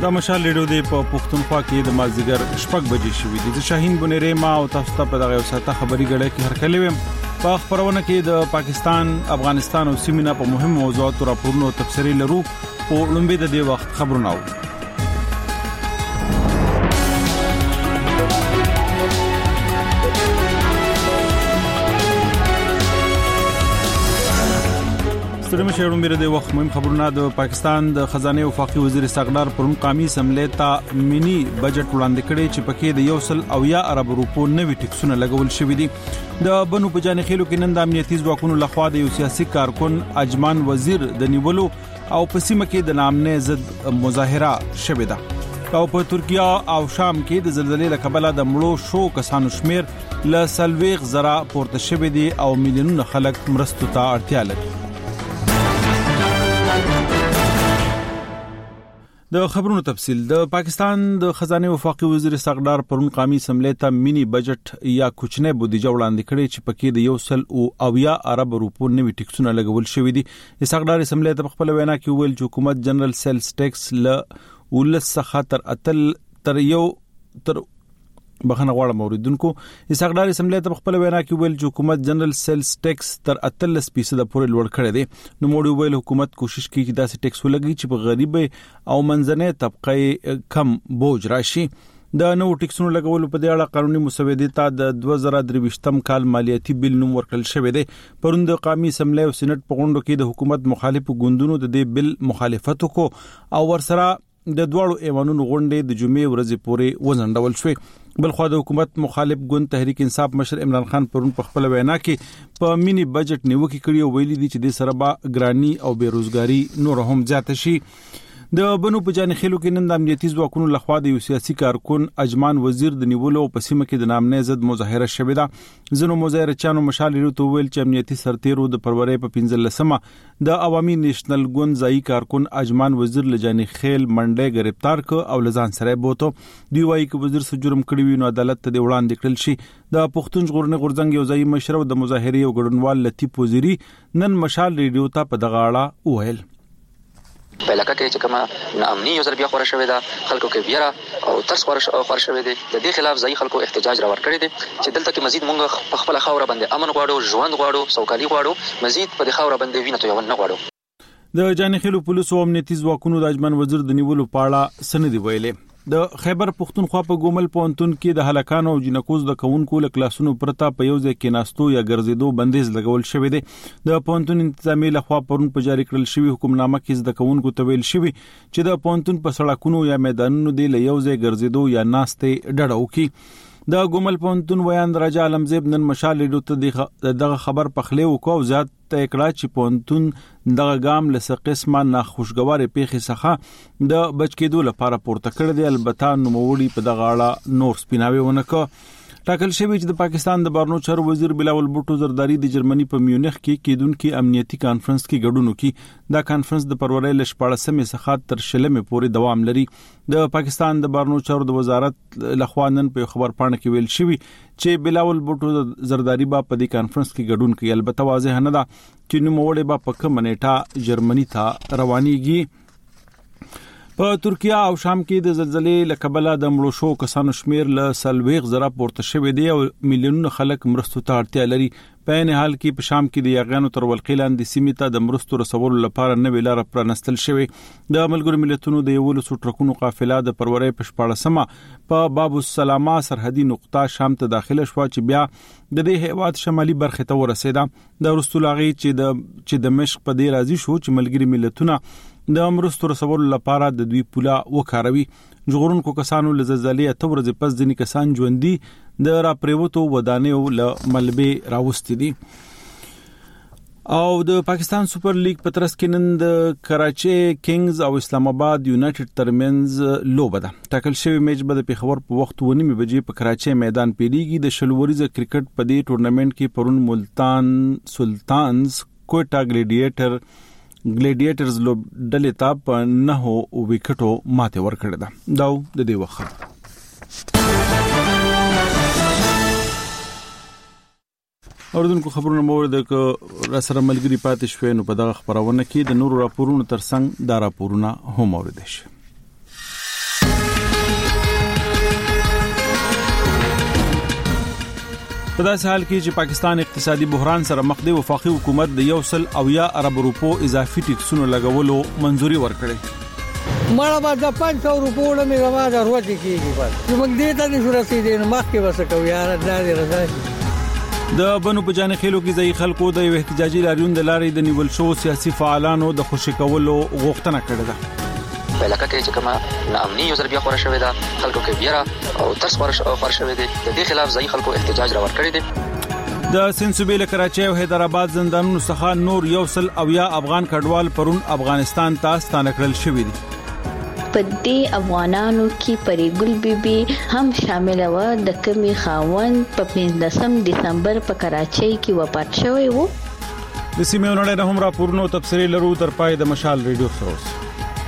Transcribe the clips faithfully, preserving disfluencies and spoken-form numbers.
د مشال ریډیو دی په پښتونخوا کې د مازیګر شپږ بجې شوې دي. د شاهین بنيري ما او تاسو ته په دغه وساته خبري غړې کې هرکلی ویم. په خبرونه کې د پاکستان، افغانستان او سیمه په مهم موضوعاتو راپورونو تفصیلي لرو او لومبي د دې وخت خبرونه و. سترمه شهرون بیره د وخت مهم خبرونه. د پاکستان د خزانه وفاقي وزیر استقلال پرون قومي اسمبلی ته مینی بجټ وړاندې کړي چې پکې د یو سل او یا ارب روپو نوي ټیکسونه لګول شوې دي. د بنو په جانې خېلو کې نن د امنیتي ځواکونو لخوا د یو سیاسي کارکون اجمان وزیر د نیولو او په سیمه کې د نامنه ضد مظاهره شوې ده. او په ترکیه او شام کې د زلزلې له کبله د مړو شو کسانو شمیر ل سلويغ زرا پورته شوې دي او میلیونونه خلک مرستو ته اړتیا لري. د خبرونو تفصیل. د پاکستان د خزانه وفاقي وزیر استقلال پرون قومي اسمبلی ته مینی بجټ یا کوچنی بودیجه وړاندې کړي چې پکې د یو سل او اویا ارب روپو نوي ټیکسونه لګول شوې دي. استقلال اسمبلی ته خپل وینا کې ویل چې حکومت جنرال سیلز ټیکس ل ولس څخه تر اتل تر یو تر بخنه غواړم اوریدونکو. استقلال اسمبلی ته خپل وینا کې ویل چې حکومت جنرال سیلز ټیکس تر اتل فیصد پورې لوړ کړی دی. نو موږ ویل حکومت کوشش کوي چې داسې ټیکس ولګي چې په غریب او منځنۍ طبقه کم بوج راشي. د نو ټیکسونو لګولو په دې اړه قانوني مسودې ته د دوه زره درویشتم کال مالیاتي بل نوم ورکړل شوی دی. پروند قومي اسمبلی او سېنات په غونډو کې د حکومت مخالفو ګوندونو د دې بل مخالفت وکړو او ورسره د دوړو ایوانونو غونډې د جمعې ورځې پورې وزندول شوې. بلخو د حکومت مخالف ګوند تحریک انصاف مشر عمران خان پرون په خپل وینا کې په مینی بجټ نیوکه کړې او ویلي دي چې د سره با ګرانی او بیروزګاری نور هم زیاته شي. د بنو په جانې خېلو کې نن د امنیتي ځواکونو لخوا د یو سیاسي کارکون اجمان وزیر د نیولو په سیمه کې د نامنه ضد مظاهره شوې ده. ځنو مظاهره چانو مشال لري تو ویل چې امنیتي سرتیرو د پرورې په پنځلسمه د عوامي نېشنل ګوند ځای کارکون اجمان وزیر لجانې خېل منډه گرفتار ک او لزان سره بوته. دی وايي چې وزیر سره جرم کړی وي نو عدالت ته وړاندې کړل شي. د پښتون ژغورنې غورځنګ یو ځای مشر د مظاهره او ګډونوال لطیف وزیری نن مشال ریډیو ته په دغه اړه وویل. په علاقه کې چې کومه ناامني یو ځل بیا خوره شوې ده، خلکو کې بیره او ترس خوره شوې ده. د دې خلاف ځای خلکو احتجاج راوړ کړی دي چې دلته کې مزید مونږ په خپل خاور باندې امن غواړو، ژوند غواړو، سوکالي غواړو، مزید په دې خاور باندې وینې تویول نه غواړو. د جانې خېلو پولیسو امنیتي ځواکونو د اجمان وزیر د نیولو په اړه سندې ویلې. د خیبر پختونخوا په ګومل پونتون کې د هلاکانو او جنکوز د کونکو له کلاسونو پرتا په یو ځای کې ناستو یا ګرځېدو بندیز لګول شوی دی. د پونتون انتظامی لخوا پرون په جاری کړل شوی حکمنامه کې د کونکو ته ویل شوی چې د پونتون په سړکونو یا میدانونو دی له یو ځای ګرځېدو یا ناستې ډډه وکړي. د ګومل پونتون ویان راجا عالمزیب نن مشال لیدو ته دغه خبر پخلی وکاو زیات ته کړه چې پونتون دغه ګام له قسمه ناخوشګوارې پیښې څخه د بچ کېدو لپاره پورته کړی دی. البته نوموړي په دغه اړه نور سپیناوي ونه کړ. ټاکل شوی چې د پاکستان د بهرنیو چارو وزیر بلاول بوټو زرداری د جرمني په میونخ کې کېدونکو امنیتي کانفرنس کې ګډون وکړي. دا کانفرنس د فروری ل شپاړسمې څخه تر شلمې پورې دوام لري. د پاکستان د بهرنیو چارو د وزارت لخوا نن په خبر پاڼه کې ویل شوی چې بلاول بوټو زرداری با په دې کانفرنس کې ګډون کوي. البته واضح نه ده چې نوموړی با په کومه نیټه جرمني ته روانيږي. په ترکیه او شام کې د زلزلې لکبله د مړو شو کسانو شمیر له سلويغ زرا پورته شوی دی او میلیونونه خلک مرستو ته اړتیا لري. په نه حال کې په شام کې د یاغانو تر ولقیلان د سیمې ته د مرستو رسولو لپاره نوې لار پرانستل شوی. د ملګرو ملتونو د یو لسو ټرکونو قافله د پرورې په شپاړسمه په باب السلامه سرحدي نقطه شام ته داخله شو چې بیا د دې هیواد شمالي برخه ته ورسېده. د رستولاغي چې د چې د مشق په دې راضي شو چې ملګري ملتونه د مرستو رسولو لپاره د دوی پولا وکاروي. ژغورونکو کسانو له زلزلې اته ورځې پس ځینې کسان ژوندي د راپریوتو ودانیو له ملبې راوستي دي. او د پاکستان سپر لیګ په ترڅ کې نن د کراچي کینګز او اسلام آباد یونایټډ ترمنځ لوبه ده. ټاکل شوی میچ به د پیښور په وخت ونیمه بجې په کراچي میدان پیریږي. د شلوريزه کرکټ په دې ټورنمنت کې پرون ملتان سلطانز کوټا ګلیډیټر ګلیډیټرز لوب ډلې ته په نهو وکټو ماته ورکړه ده. دا د دې وخت اوردونکو خبرونه مورد ک را سره ملګری پاتې شوې نو په دغه خبرونه کې د نورو راپورونو ترڅنګ دا راپورونه هم اوریدل شي. په داسې حال کې چې پاکستان اقتصادي بحران سره مخ دی، وفاقي حکومت د یو سل او یا ارب روپو اضافي ټیکسونو لګولو منځوري ورکړې. مړه به د پنځه سوه روپو مې روا د وروتې کېږي. بس چې موږ دې ته نشو رسېدلی نو مخکې به څه کوو یاره، دا دې رضا. د بنو په جانې خېلو کې ځایي خلکو د یو احتجاجي لاریون د لارې د نیول شوو سیاسي فعالانو د خوشي کولو غوښتنه کړې ده. په علاقه کې چې کومه ناامني یو ځل بیا خوره شوې ده، خلکو کې بیره او ترس خوره شوې ده، د دې خلاف ځایي خلکو احتجاج راوړ کړی دی. د سند صوبې له کراچۍ او حیدرآباد زندانونو څخه نور یو سل او یا افغان کډوال پرون افغانستان ته ستانه کړل شوي دي. په دې افغانانو کې پریګل بیبي هم شامل و، د کمی خاوند په پنځلسم دسمبر په کراچۍ کې وفات شوی و. د سیمې نړۍ نه هم راپورونه او تبصرې لرو. تر پای د مشال ریډیو سره اوسئ.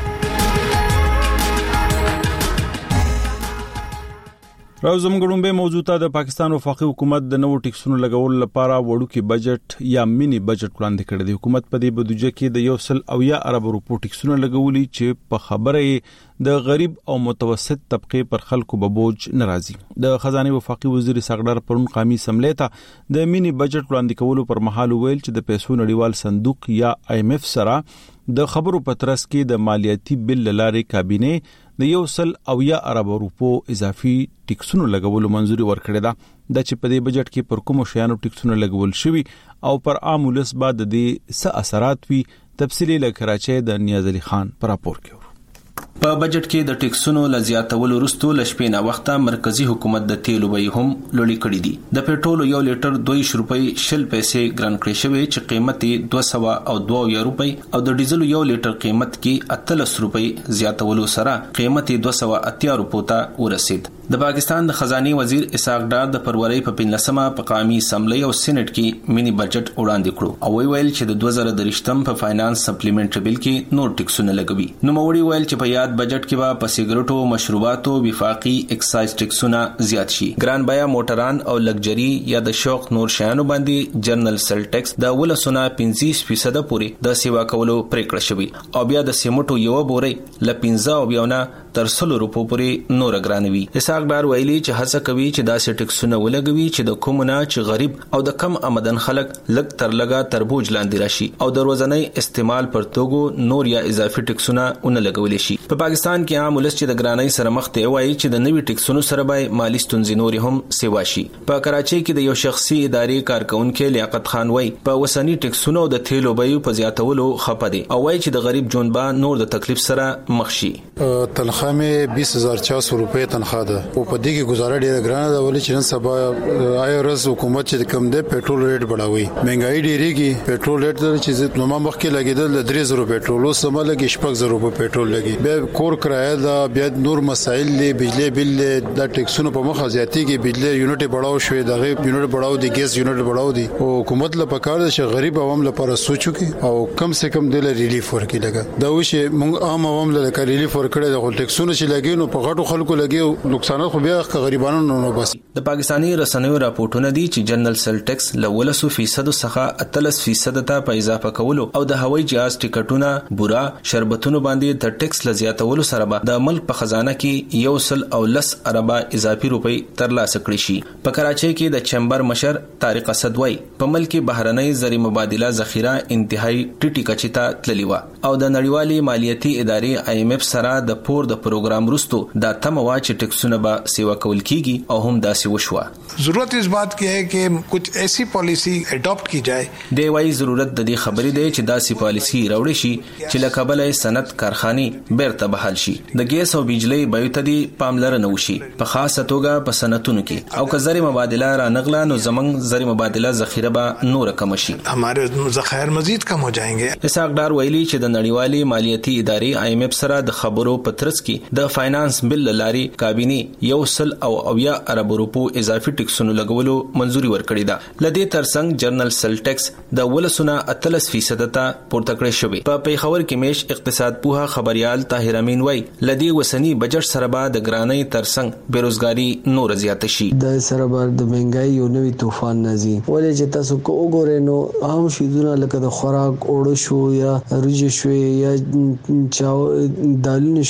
راوزم ګډومبه موضوع ته د پاکستان وفاقي حکومت د نوو ټیکسونو لګولو لپاره وړوکی بجټ یا مینی بجټ وړاندې کړی دی. حکومت په دې بودیجه کې د یو سل او یا ارب روپو ټیکسونو لګولي چې په خبره د غریب او متوسط طبقه پر خلکو به بوج ناراضي. د خزانه وفاقي وزیر ساغډر پرون قومي سملې ته د مینی بجټ وړاندې کولو پر مهال ویل چې د پیسو نړیوال صندوق یا آی ایم ایف سره د خبرو پترس کې د مالیاتي بل لارې کابینه د یو سل او یا ارب روپو اضافي ټیکسونو لګولو منځوري ورکړه ده. د چې په دې بجټ کې پر کوم شیانو ټیکسونو لګول شوی او پر عام ولس بعد د څه اثرات وی، تفصیلی له کراچۍ د نیاز علي خان پر راپور کې. په بجټ کې د ټیکسونو لزیاتولو وروسته لشپې نه وخته مرکزی حکومت د تیلو بیې هم لوړې کړې دي. د پېټرول یو لیټر دوه روپۍ شل پیسې ګران کړی شوی چې قیمت یې دوه سوه او دوه روپۍ او د ډیزل یو لیټر قیمت کې اتلس روپۍ زیاتولو سره قیمت یې دوه سوه اتیا روپو ته ورسید. د پاکستان د خزانه وزیر اسحاق ډار د فروری په پنځلسمه په قومي اسمبلی او سېنات کې مینی بجټ وړاندې کړو او وی ویل چې د دوه زره درشتم په فاینانس سپلیمنټری بل کې نور ټیکسونه لګوي. نو موري ویل چې په یاد بجټ کې به په سیګریټو، مشروباتو، وفاقي اکسایز ټیکسونه زیات شي. ګران بیا موټران او لګجري یا د شوق نور شیانو باندې جنرال سل ټیکس د ولسونه پنځه فیصد پورې د سیوا کولو پریکړه شوی او بیا د سیمټو یو بوري ل پنځه او بیاونه تر سلو روپو پورې نور ګرانوي. اسحاق ډار ویلي چې هڅه کوي چې داسې ټیکسونه ولګوي چې د کومونه چې غریب او د کم آمدن خلک لګ تر لګا تر بوج لاندې راشي او د ورځنی استعمال پر توګو نور یا اضافي ټیکسونه اون لګول شي. په پاکستان کې عام ولس چې د ګرانۍ سره مخ ته وایي چې د نوي ټیکسونو سره به مالی ستونزې نور هم سیوا شي. په کراچۍ کې د یو شخصي ادارې کارکونکو لیاقت خان وایي په وسنی ټیکسونو د تیلو بیو په زیاتولو خپه دي او وایي چې د غریب جونبا نور د تکلیف سره مخ شي. تنخواه مې بیس هزار چار سو روپے تنخواه ده او په دې کې گزاره ډیره ګرانه ده ولې چې نن سبا آیرس حکومت چې کم ده پېټرول ریټ بڑھاوي، مهنګای ډیریږي. پېټرول ریټ د چې نو ما مخکې لګیدل د درې زره پېټرول او سم لګي شپږ زره روپے پېټرول لګي. به کور کرایه دا بیا نور مسایل له بجلی بل د ټیکسونو په مخه زیاتی کې بجلی یونټ بڑھاو شوی، دغه یونټ بڑھاو دي، ګیس یونټ بڑھاو دي او حکومت له پکار ده چې غریب عوام لپاره سوچو کې او کم سے کم د ریلیف ورکړي. لګا دا وشه موږ عام عوام له ریلیف ورکړي د ټیکسونو چې لګي نو په غټو خلکو لګي نقصانات خو بیا غریبانو نه بس. د پاکستاني رسنیو راپورټونه دي چې جنرال سل ټیکس لولسو فیصد څخه اتلس فیصد ته په اضافه کولو او د هوایي جهاز ټیکټونه، بورا، شربتونو باندې د ټیکس لزیاتولو سره به د ملک په خزانه کې یو سل او لس اربه اضافي روپۍ ترلاسه کړي شي. په کراچۍ کې د چمبر مشر طارق اسد وای په ملک بهرنۍ زری مبادله ذخیره انتهایی ټیټی کچې ته تللی و او د نړیوالې مالیاتي ادارې آی ایم ایف سره د پور د پروګرام وروسته دا تمه وا چې ټیکسونه به سیوا کول کیږي او هم داسې وشوه. ضرورت اس بات کی ہے کہ کچھ ایسی پالیسی اڈاپٹ کی جائے. دی وايي ضرورت د دې خبرې دی چې داسې پالیسی راوړي شي چې له کبله صنعت کارخانه بیرته بحال شي، د ګیس او بجلی بیو ته دی پاملرنه وشي په خاصه توګه په صنعتونو کې او که زری مبادله را نغلا نو زمنګ زری مبادله ذخیره به نور کم شي، ہمارے ذخائر مزید کم ہو جائیں گے. اسحاق ډار ویلي چې د نړیوالې مالیاتي ادارې آی ایم ایف سره د خبرو پترس کې د فاینانس بل لاري کابینه یو سل او اویا ارب روپو اضافي ټیکسونو لګولو منځوري ورکړی ده. لدې ترڅنګ جنرال سل ټیکس د ولسونه اتلس فیصد ته پورته کړی شوی. په پیښور کې میش اقتصاد پوها خبريال طاهر امین وای لدې وسنی بجټ سره به د ګرانۍ ترڅنګ بیروزګاری نور زیات شي. د سره به د مهنګای یو نوې طوفان نازي ولې چې تاسو کو وګورئ نو عام شیدونه لکه د خوراک اوړه شو یا روجي شو یا چاو دالونه شو تاسو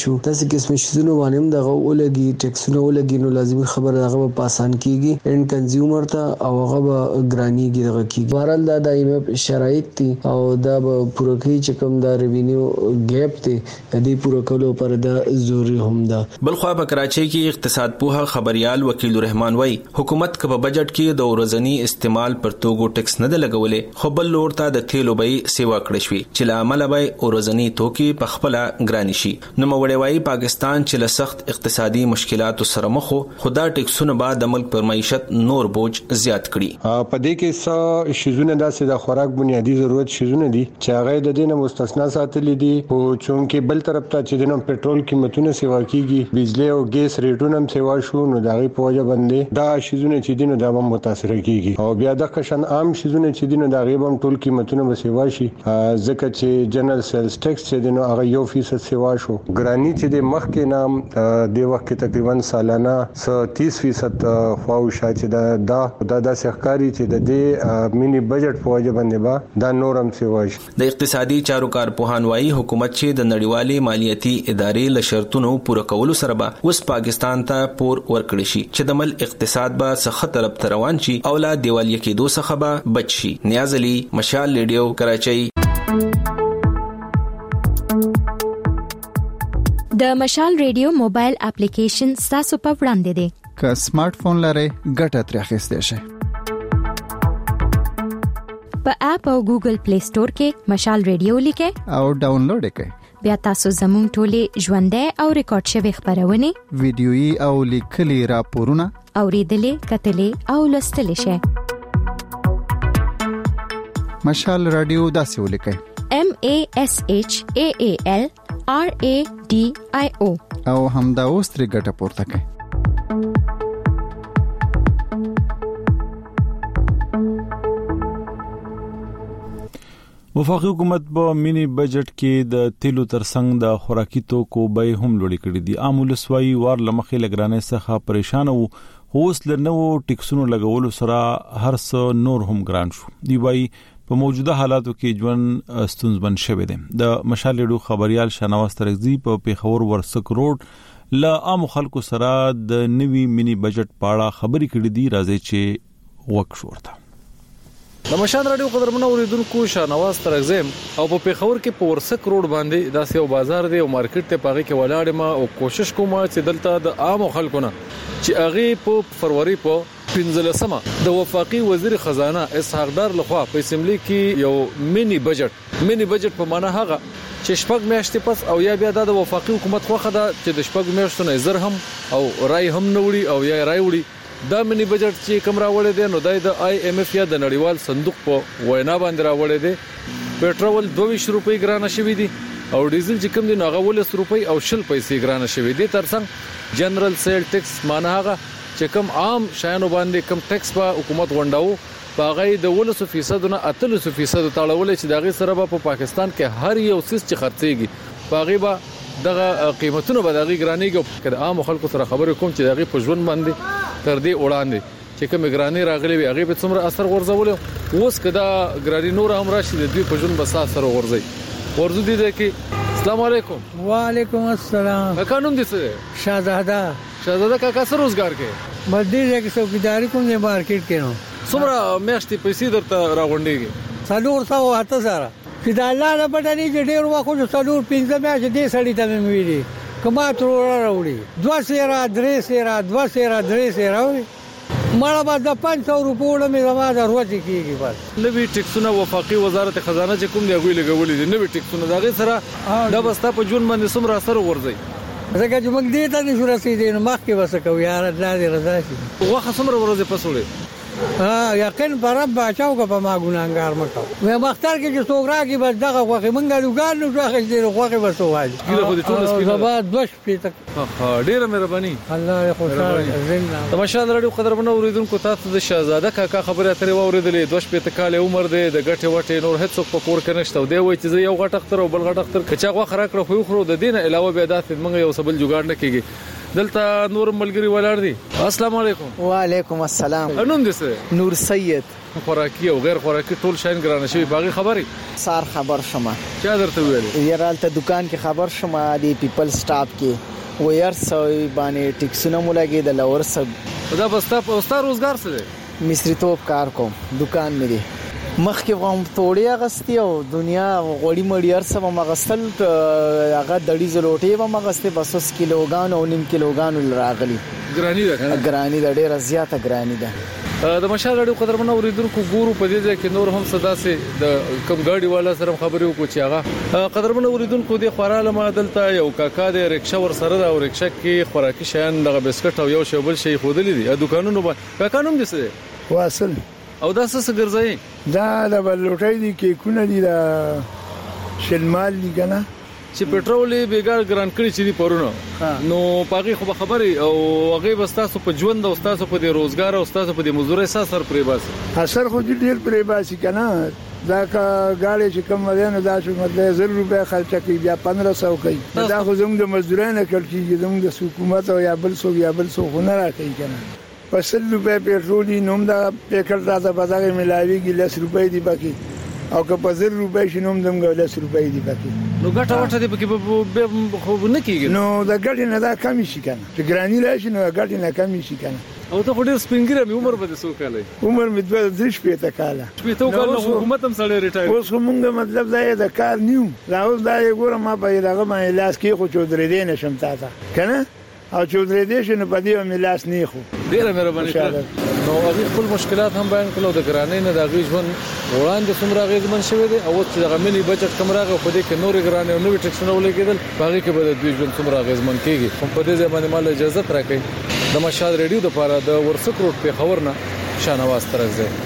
داسې قسم شیزونو باندې هم دغه ولګي ټیکسونه ولګي نو لازمي خبره دغه په آسان کیږي ان کنزیومر ته او هغه به ګرانیږي دغه کیږي. بهرحال دا د ایم ایف شرایط دي او دا به پوره کوي چې کوم دا ریوینیو ګیپ دی د دې پوره کولو پر دا ضروري هم ده. بلخوا په کراچۍ کې اقتصاد پوها خبريال وکیل الرحمن وای حکومت کبه بجټ کې د ورځنی استعمال پر توګو ټیکس نه لګولې خو بل لور ته د تیلو بیې سیوا کړې شوې چې لامل به ورځنی توکي په خپل ګرانی شي. نو موړې وای پاکستان چې له سخت اقتصادي مشکلات سره مخ خو دا ټیکسونه بعد د ملک پر معیشت نور بوج زیات کړي. په دې کې څه شیزونه داسې د خوراک بنیادی ضرورت شیزونه دي چې هغه د دې نه مستثنا ساتلې دي او چونکې بل طرف ته چې د پټرول قیمتونه سیوا کیږي بجلی او ګیس ریټونه هم سیوا شو نو دا غي په وجه باندې دا شیزونه چې دینو دا هم متاثر کیږي او بیا د قشن عام شیزونه چې دینو دا غي هم ټول قیمتونه به سیوا شي ځکه چې جنرال سیلز ټیکس چې دینو هغه یو فیصد سیوا شو ګرانی چې د مخ کې نام د وخت کې تقریبا سالانه تیس فیصد خواوشا چې دا دا د سحکاری چې د دې مینی بجټ په وجه باندې با دا نورم سیوا شي. د اقتصادي چارو کارپوهان وايي حکومت چې د نړیوالې مالیاتي ادارې له شرطونو پوره کولو سره به اوس پاکستان ته پور ورکړي شي چې د مل اقتصاد به څخه طرف روان شي او لا دیوالیه کې دوه څخه به بچ شي. نیاز علي مشال ریډیو کراچۍ. د مشال ریډیو موبایل اپلیکیشن تاسو په وړاندې دی. که سمارټ فون لرئ ګټه ترې اخیستئ شئ. په اپ او ګوګل پلی سٹور کې مشال ریډیو لیکئ او ډاونلوډ کړئ. بیا تاسو زموږ ټولې ژوندۍ او ریکارډ شوی خبرونه ویډیويي او لیکلي راپورونه اوریدلې کتلې او لوستلې شئ. مشال رادیو داسې ولیکئ M A S H A A L R A D I O او همدا اوس ترې ګټه پورته کړئ. وفاقي حکومت په مینی بجټ کې د تیلو ترڅنګ د خوراکي توکو بیې هم لوړې کړې دي. عام ولسوي وار لمخې لګرانې څخه پریشان وو اوس له نوو ټیکسونو لګولو سره هر څه نور هم ګران شو. دی وايي په موجوده حالاتو کې ژوند ستونزمن شوی دی. د مشال ریډیو خبريال شناواز ترغزي په پیښور ورسک روډ له عام خلکو سره د نوي مینی بجټ په اړه خبرې کړې دي. راځي چې وک شورته د مشال رادیو قدرمنو اوریدونکو شناواز ترغزم او په پیښور کې په ورسک روډ باندې داسې یو بازار دی او مارکیټ ته پاغي کې ولاړ ما او کوشش کوم چې دلته د عام خلکو نه چې هغه په فروری په پنځلسمه د وفاقي وزیر خزانه اسحاق دار لخوا په اسمبلی کې یو مینی بجټ مینی بجټ په معنا هغه چې شپږ میاشتې پس او یا بیا د وفاقي حکومت خوخه ده چې د شپږ میاشتو نه زر هم او رای هم نوړي او یا رای وړي. دا مینی بجټ چې کوم راوړی دی نو د آی ایم ایف یا د نړیوال صندوق په وینا باندې راوړی دی. پټرول دوه روپۍ ګرانه شوی دی او ډیزل چې کوم دی نو هغه ولس روپۍ او شل پیسې ګرانه شوی دی. ترڅنګ جنرال سیل ټیکس معنا هغه چې کوم عام شایانو باندې کوم ټیکس په حکومت غونډاو باغی د ولس فیصد نه اتلس فیصد تاړول چې دغه سره په پاکستان کې هر یو سیس چې خرڅيږي باغی به دغه قیمتونه به دغه ګرانیږي. کله عام خلکو سره خبرې کوم چې دغه په ژوند باندې تر دې وړاندې چې کوم ګرانی راغلي وي هغه په څومره اثر ورزول اوس کدا ګرانی نور هم راشي د دوی په ژوند بس اثر ورزي ورزو دي کې. السلام علیکم. وعلیکم السلام. قانون دي څه شهزاده شهزاده کا کس روزګار کې مدیر کې څوکیداری کوم نه مارکیټ کې نو څومره میاشتې پیسې درته راغونډيږي څلور سو اته سره چې دا الله نه پټني چې ډېر وخت څلور پنځه میاشتې دې سړی ته مې ویلي کما تر راوړي دوه سیرا درې سیرا دوه سیرا درې سیرا مړه بعد د پنځه سوه روپیو مې زما ضرورت کیږي. بس نوی ټیکسونه وفاقي وزارت خزانه چې کوم دی غوي لګولې دي نوی ټیکسونه دغه سره دا بستا په جون باندې څومره اثر ورځي ځکه چې موږ دې ته نشو رسیدي نو مخکې وسکو یار الله دې رضا شي. واخه څومره ورځي پسولې ها یقین برب بچاو کا په ما ګناګار مکو مې مختار کې چې څوک راګي بس دغه خوخه مونږه لګار نو ځخه دې خوخه بس وایي کله خو دې ټول سپینه زبا دوش پیته ها ډیره مهرباني الله خوشاله زنده. د مشال رادیو قدرمنو اوریدونکو تاسو د شهزاده کاکا خبره اترې واوریدلې دوش پیته کال عمر دې د غټه وټه نور هیڅ په کور کې نشته دی وای چې یو غټ اختر او بل غټ اختر کچا غوا خرا کړو خو خو د دینه علاوه بیا داسې موږ یو سبل جوړ نه کیږي. دلته نور ملګری ولاړ دي. السلام علیکم. وعلیکم السلام. انوم دې څه؟ نور سید. خوراکي او غیر خوراکي ټول شاین ګرانه شوی باغی خبري سار خبر شمه چا درته ویل یارالته دکان کې خبر شمه دی پیپل سٹاپ کې و یار سوي باندې ټیکسونه مولګي د لور سب دا بستا پوستا روزګار څه دی مستری توپ کار کوم دکان مې دی مخکې غوم توړیا غستی او دنیا غوړی مړی هر څه مغسل هغه دړي زلوټي و مغسته بس اوس کیلوګان او نیم کیلوګان راغلي ګرانی ده ګرانی ده ډیره زیاته ګرانی ده د مشال راډیو قدرمنو اوریدونکو ګورو په دې ځای کې نور هم صدا سي د کم ګاډي والا سره خبرې وکړو چې هغه قدرمنو اوریدونکو د خوراله ما دلته یو کاکا د رکشا ور سره د رکشا کې خوراکي شیان د بسکټ او یو شوبل شي خودلې دي دکانونو باندې کاکا نوم دې څه واصل او دا څه ګرځي دا د بلوټای دي کې کونه دي دا شلمال دي کنه چې پېټرول بیګار ګران کړی چې دی پرونه نو پاغي خو خبري او هغه بستاسو په ژوند او تاسو په دې روزګار او تاسو په دې مزدوري اثر پرې باسي اثر خو دې ډیر پرې باسي کنه دا کا غاړي چې کوم ودانه دا شو مطلب زر روپیا خرچ کوي بیا پندرہ سو کوي دا خو زموږ د مزدورانو کړکیږي زموږ د حکومت او یا بل څو یا بل څو خو نه راکړي کنه په سل روپیا پېټرول نوم دا پېکټ دا په بازار ملاويږي لس روپۍ دی باقي او که په زر روپۍ شنوم دمګه لس روپۍ دی باقي نو ګټه وټه دې پکې خو نه کیږي نو دا ګټه نه دا کم شي کنه چې ګرانی راشي نو ګټه نه کم شي کنه او ته ډېر سپینګره مې عمر به څو کاله عمر مې دوه درې شپې کاله شپې ته کاله حکومت هم سره ریټایر اوس موږ مطلب دا د کار نیو راوځ دا ګوره ما په لغه باندې لاس کې خو چودرې دې نشم تاسو کنه او چودرې دې شنو په دې مې لاس نه خو ډېر مهرباني کړه نو هغه خپل مشکلات هم بیان کړو د ګرانۍ نه د غیژون وړاندې څومره غیزمن شوی دی او چې د غمنی بجټ کم راغی په دې کې نور ګرانۍ او نوې ټیکسونه ولګیدل باغې کې به د دوی ژوند څومره غیزمن کیږي هم په دې ځای باندې مال اجازه راکړي د مشال ریډیو د لپاره د ورسک روډ په خبرنا شانواز ترځه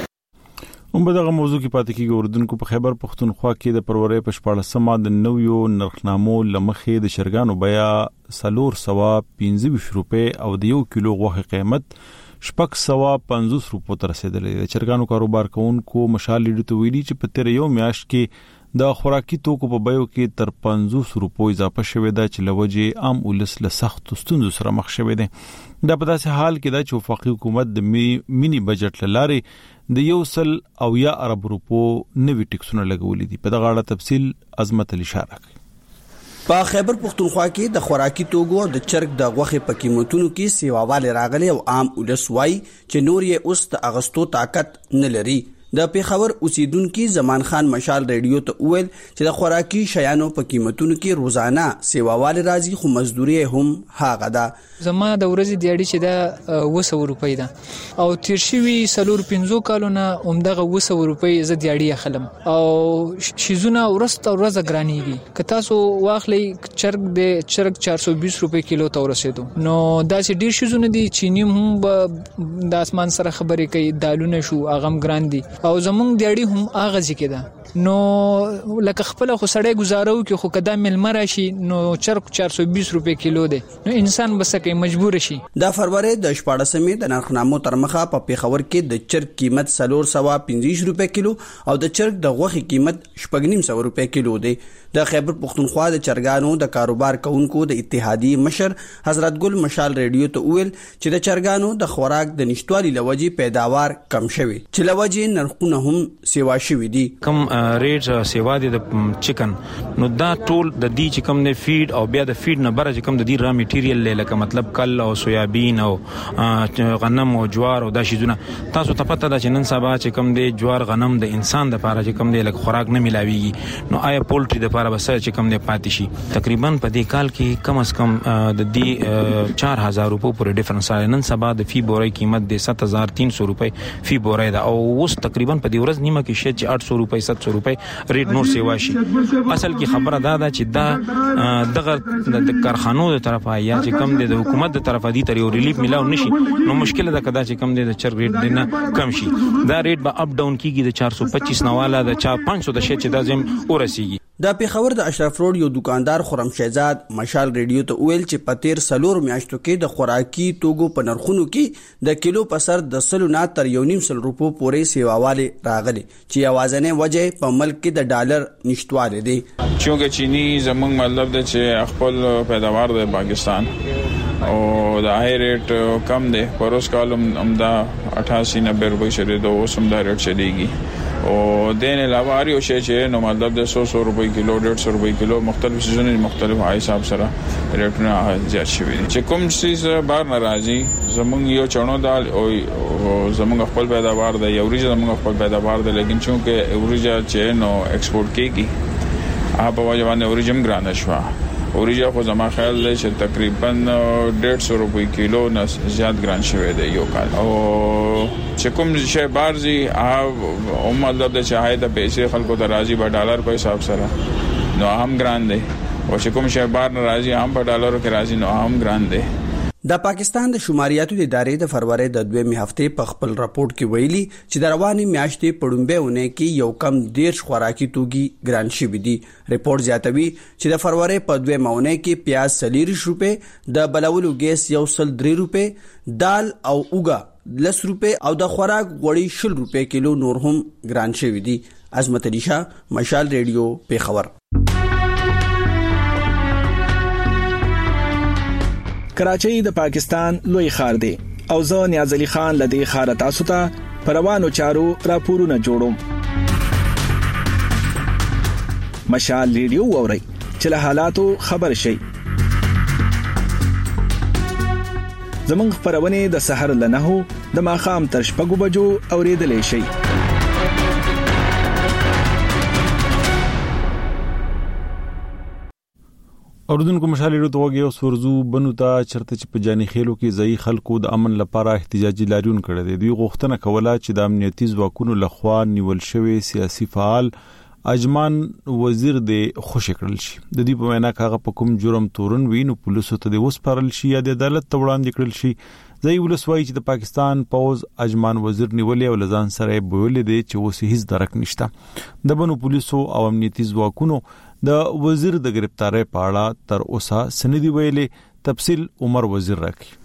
هم به دغه موضوع کې پاتې کیږي اوردونکو په خیبر پختونخوا کې د پرورې په شپاړسمه د نویو نرخنامو لمخې د شرګانو بیا سلور سوا پنځه روپے او د یو کیلو غوښه قیمت شپږ سوا پنځوس روپو ته رسیدلې د چرګانو کاروبار کوونکو مشال لیډو ته ویلي چې په تیر یو میاشت کې د خوراکي توکو په بیو کې تر پنځوس روپو اضافه شوې ده چې لوجه عام ولس له سخت ستونزو سره مخ شوې ده دا په داسې حال کې ده چې وفاقي حکومت د مینی بجټ لاره د یو سل او یا ارب روپو نوي ټیکسونه لګولې دي په دغه اړه تفصیل عظمت علي اشاره کوي په خیبر پختونخوا کې د خوراکي توکو د چرګ د غوښې په قیمتونو کې سیواواله راغلي او عام ولس وای چې نور یې اوس د اغستو طاقت نه لري د پیښور اوسیدونکو زمان خان مشال ریډیو ته ویل چې د خوراکي شیانو په قیمتونو کې روزانه سیواواله راځي خو مزدوري هم هاغه ده زما د ورځې دیاړي چې دا دوه سوه روپۍ ده او تیر شوي سلور پنځو کالونه همدغه دوه سوه روپۍ زه دیاړي اخلم او شیزونه ورسته ورځ ګرانیږي که تاسو واخلئ چرګ د چرګ چار سو بیس روپۍ کیلو ته ورسېدو نو داسې ډیر شیزونه دي چینی هم د اسمان سره خبرې کوي دالونه شو اغم ګران دي او زمونږ دیاړي هم اغه ځکه ده نو لکه خپل خو سړی گزارو کې خو کدا ملمر شي نو چرګ چار سو بیس روپۍ کیلو ده نو انسان بس کې مجبور شي د فروری د شپاړسمې د نرخنامو تر مخه په پیښور کې د چرګ قیمت سلور سوا پنځه روپۍ کیلو او د چرګ د غوښې قیمت شپږ نیم سو روپۍ کیلو دی د خیبر پختونخوا د چرګانو د کاروبار کوونکو د اتحادیې مشر حضرت ګل مشال ریډیو ته ویل چې د چرګانو د خوراک د نشټوالي لوجي پیداوار کم شوی چې لوجي نرخونه هم سیوا شوی دي کم ریټ سیوا دي د چکن نو دا ټول د دې چې کم نه فیډ او بیا د فیډ نه بره چې کم د دې را میټیریل لکه مطلب کل او سویابین او غنم او جوار او دا شیزونه تاسو ته پته ده چې نن سبا چې کم دی جوار غنم د انسان د لپاره چې کم دی لکه خوراک نه ملاويږي نو آیا پولټری د لپاره بس چې کم دی پاتې شي تقریبا په دې کال کې کم از کم د دې چار هزار روپو پورې ډیفرنس آی نن سبا د فی بورای قیمت د سات هزار تین سو روپۍ فی بورای دا او اوس تقریبا په دې ورځ نیمه کې شې چې آठ سو روپۍ سات سو روپۍ ریټ نور سیوا شي اصل کې خبره دا ده چې دا دغه د کارخانو د طرفه یا چې کم دی د حکومت د طرفه دي تر یو ریلیف ملاو نشي نو مشکل ده کدا چې کم دی د چر ریټ دینه کم شي دا ریټ به اپ ډاون کیږي د چار سو پچیس نواله د چا پنځه سو د شې چې دا زم ورسیږي د پیښور د اشرف روډ یو دکاندار خرم شهزاد مشال ریډیو ته ویل چې پتیر سلور میاشتو کې د خوراکي توکو په نرخونو کې د کیلو په سر د سلو نه تر یو نیم سل روپو پورې سیواواله راغلي چې اوازنه وجه په ملک کې د ډالر نشټواله دي چونګه چینی زمونږ مطلب د چې خپل پیداوار د پاکستان او د آی ریټ کم دی پروس کالم امدا اٹھاسی نبے روپے چلی دو اوسم دا ریټ چلیږي او دین علاوه اړ یو شی چې نو مطلب د سو سو روپے کیلو ډیڑھ سو روپے کیلو مختلف سیزن مختلف حساب سره ریټونه زیات شوي چې کوم سیز بار ناراضي زمونږ یو چونو دال او زمونږ خپل پیداوار دی یو ریجه زمونږ خپل پیداوار دی لیکن چونکه اوریجا چې نو ایکسپورټ کیږي هغه په وجه باندې اوریجم ګرانه شو اوریجا خو زما خیال دی چې تقریبا ډیڑھ سو روپے کیلو نه زیات ګران شوی دی یو کال او چې کوم شی بارزي هغه هم مطلب د چاهي د پیسې خلکو ته راځي په ډالر په حساب سره نو هم ګران دی او چې کوم شی بار نه راځي هم په ډالرو کې راځي نو هم ګران دی. د پاکستان د شماریاتو د ادارې د فروری د دویمې هفتې په خپل راپورټ کې ویلي چې د روانې میاشتې په لومړۍ اونۍ کې یو کم دیرش خوراکي توکي ګران شوي دي. ریپورټ زیاتوي چې د فروری په دویمه اونۍ کې پیاز څلېرویشت روپۍ د بلولو ګیس یو سل درې روپۍ دال او اوږه لس روپۍ او د خوراک غوړي شل روپۍ کیلو نور هم ګران شوي دي. عظمت علي شاه مشال ریډیو پیښور. کراچۍ د پاکستان لوی ښار دی او زه نیاز علي خان لدی ښار تاسو ته پروانو چارو راپورونه جوړوم. مشال ریډیو ووري چې له حالاتو خبر شي. زمونږ خبرونه د سحر لنهو د ماخام تر شپږو بجو اوریدلې شي. اوردونکو مشال ریډیو توګه اوس ورزو بنو ته چرته چې په جاني خېلو کې ځای خلکو د امن لپاره احتجاجي لاریون کړي دي. دوی غوښتنه کوله چې د امنیتي ځواکونو لخوا نیول شوی سیاسي فعال اجمان وزیر د خوش کړل شي. د دې په وینا کاغه په کوم جرم تورن وینو پولیسو ته د وسپارل شي یا د عدالت ته وړاندې کړل شي. ځای ولسوي چې د پاکستان پوز اجمان وزیر نیولې او لزان سره بویل دي چې اوس هیڅ درک نشته. د بنو پولیسو او امنیتي ځواکونو د وزیر د گرفتاری په اړه تر اوسه سندي ویلې. تفصیل عمر وزیر راکړي.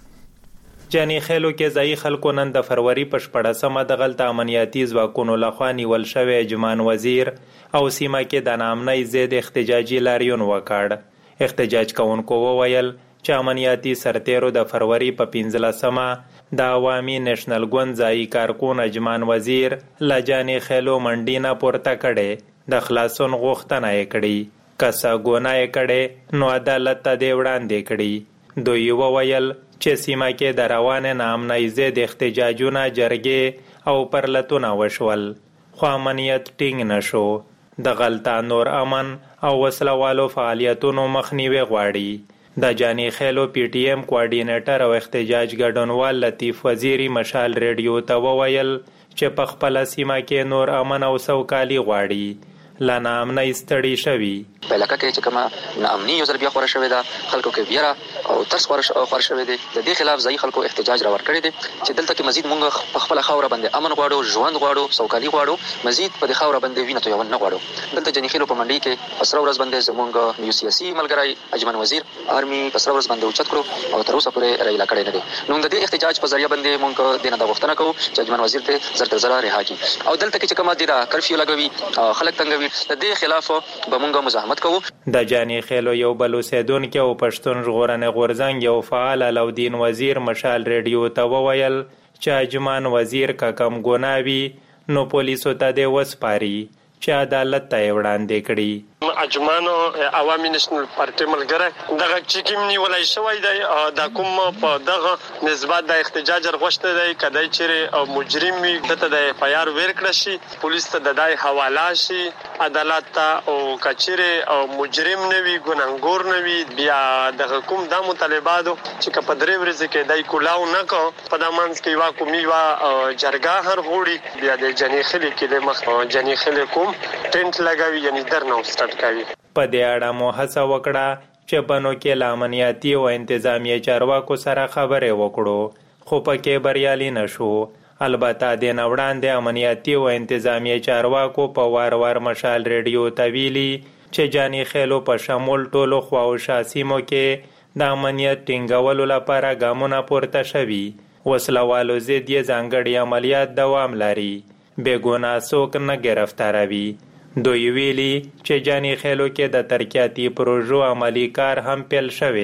جاني خېلو کې ځای خلکو نن د فروری په شپږمه د غلطه امنیتي ځواکونو لخوا نیول شوی اجمان وزیر او سیمه کې د نامنۍ ضد احتجاجي لاریون وکړ. احتجاج کوونکو وویل چې امنیتي سرتیرو د فروری په پنځلسمه د عوامي نېشنل ګوند ځای کارکون اجمان وزیر له جاني خېلو منډي نه پورته کړي د خلاصون غوښتنه یې کړې. کسه ګناه یې کړې نو عدالت ته دې وړاندې کړي. دوی وویل چې سیمه کې د روانه نامنۍ ضد احتجاجونه جرګې او پرلتونه وشول خو امنیت ټینګ نشو. د غلطه نور امن او وسلوالو فعالیتونو مخنیوي غواړي. د جاني خېلو پی ټی ایم کوارډینیټر او احتجاج ګډونوال لطیف وزیری مشال ریډیو ته وویل چې په خپل سیمه کې نور امن او سوکالي غواړي. لا نامنۍ ستړي شوي. په علاقه کې چې کومه ناامني یو ځل بیا خوره شوې ده خلکو کې ویره او ترس خوره شوې دي. د دې خلاف ځای خلکو احتجاج راوړ کړی دي چې دلته کې مزید مونږ په خپل خاوره باندې امن غواړو ژوند غواړو سوکالي غواړو مزید په دې خاوره باندې وینه تویول نه غواړو. دلته جنی خېلو په منډي کې پسره ورځ باندې زمونږ یو سیاسي ملګری اجمان وزیر آرمي پسره ورځ باندې اوچت کړو او تر اوسه پورې رایلا کړی نه دي. نو د دې احتجاج په ذریعہ باندې مونږ د نه د غوښتنه کوو چې اجمان وزیر ته زر تر زر رها کړي او دلته کې چې کومه د کرفیو لګوي خلک تنګوي د دې خلاف به مونږ مزاحمت کوو. د جاني خېلو یو بل اوسیدونکي او پښتون ژغورنې غورځنګ یو فعال علاودین وزیر مشال ریډیو ته وویل چې اجمان وزیر کا کم ګناوي نو پولیسو ته د وسپاري چې عدالت ته وړاندې کړي. اجمانو عوامي نېشنل پارټي ملګری دغه چې کوم نیولای شوی دی د کوم په دغه نسبت د احتجاج غوښته دی کدی چې مجرم وي دته د اف آی آر ور کړی شي پولیس ته د دای حواله شي عدالت ته او کچره او مجرم نه وي ګناهګور نه وي بیا د کوم د مطالباتو چې په درې ورځې کې دای کولاو نه کو په دمنځ کې وا کومي وا جرګه هر غوړي بیا د جنی خلی کې د مخ جنی خلی کوم ټینټ لګاوي یعنی درنو سٹارټ کوي. په دې اړه مو هڅه وکړه چې بنو کې له امنیتي او انتظامی چارواکو سره خبرې وکړو خو پکې بریالي نشو. البته د نوړاندې امنیتي او انتظامی چارواکو په وار وار مشال ریډیو ته ویلي چې جاني خېلو په شمول ټولو خواوشا سیمو کې د امنیت ټینګولو لپاره ګامونه پورته شوي. وسلوالو ضد یې ځانګړي عملیات دوام لري. بېګناه څوک نه ګرفتاروي. دوی ویلي چې جاني خېلو کې د ترقیاتي پروژو عملی کار هم پیل شوی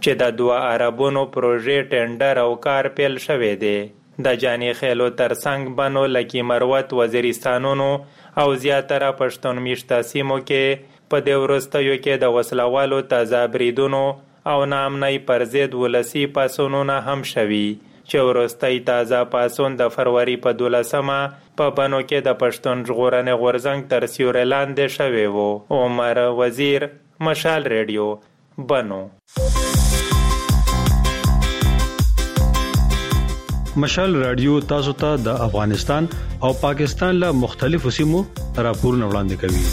چې د دوه اربونو پروژې ټینډر او کار پیل شوی دی. د جاني خیلو ترڅنګ بنو لکي مروت وزیرستانونو او زیاتره پښتون میشته سیمو کې په دې وروستیو کې د وسلوالو تازه بریدونو او ناامنۍ پر ضد ولسي پاڅونونه هم شوي چې وروستی تازه پاڅون د فروری په دولسمه په بنو کې د پښتون ژغورنې غورځنګ تر سیوري لاندې شوی و. عمر وزیر، مشال ریډیو، بنو. مشال رادیو تاسو ته د افغانستان او پاکستان له مختلفو سیمو راپورونه وړاندې کوي.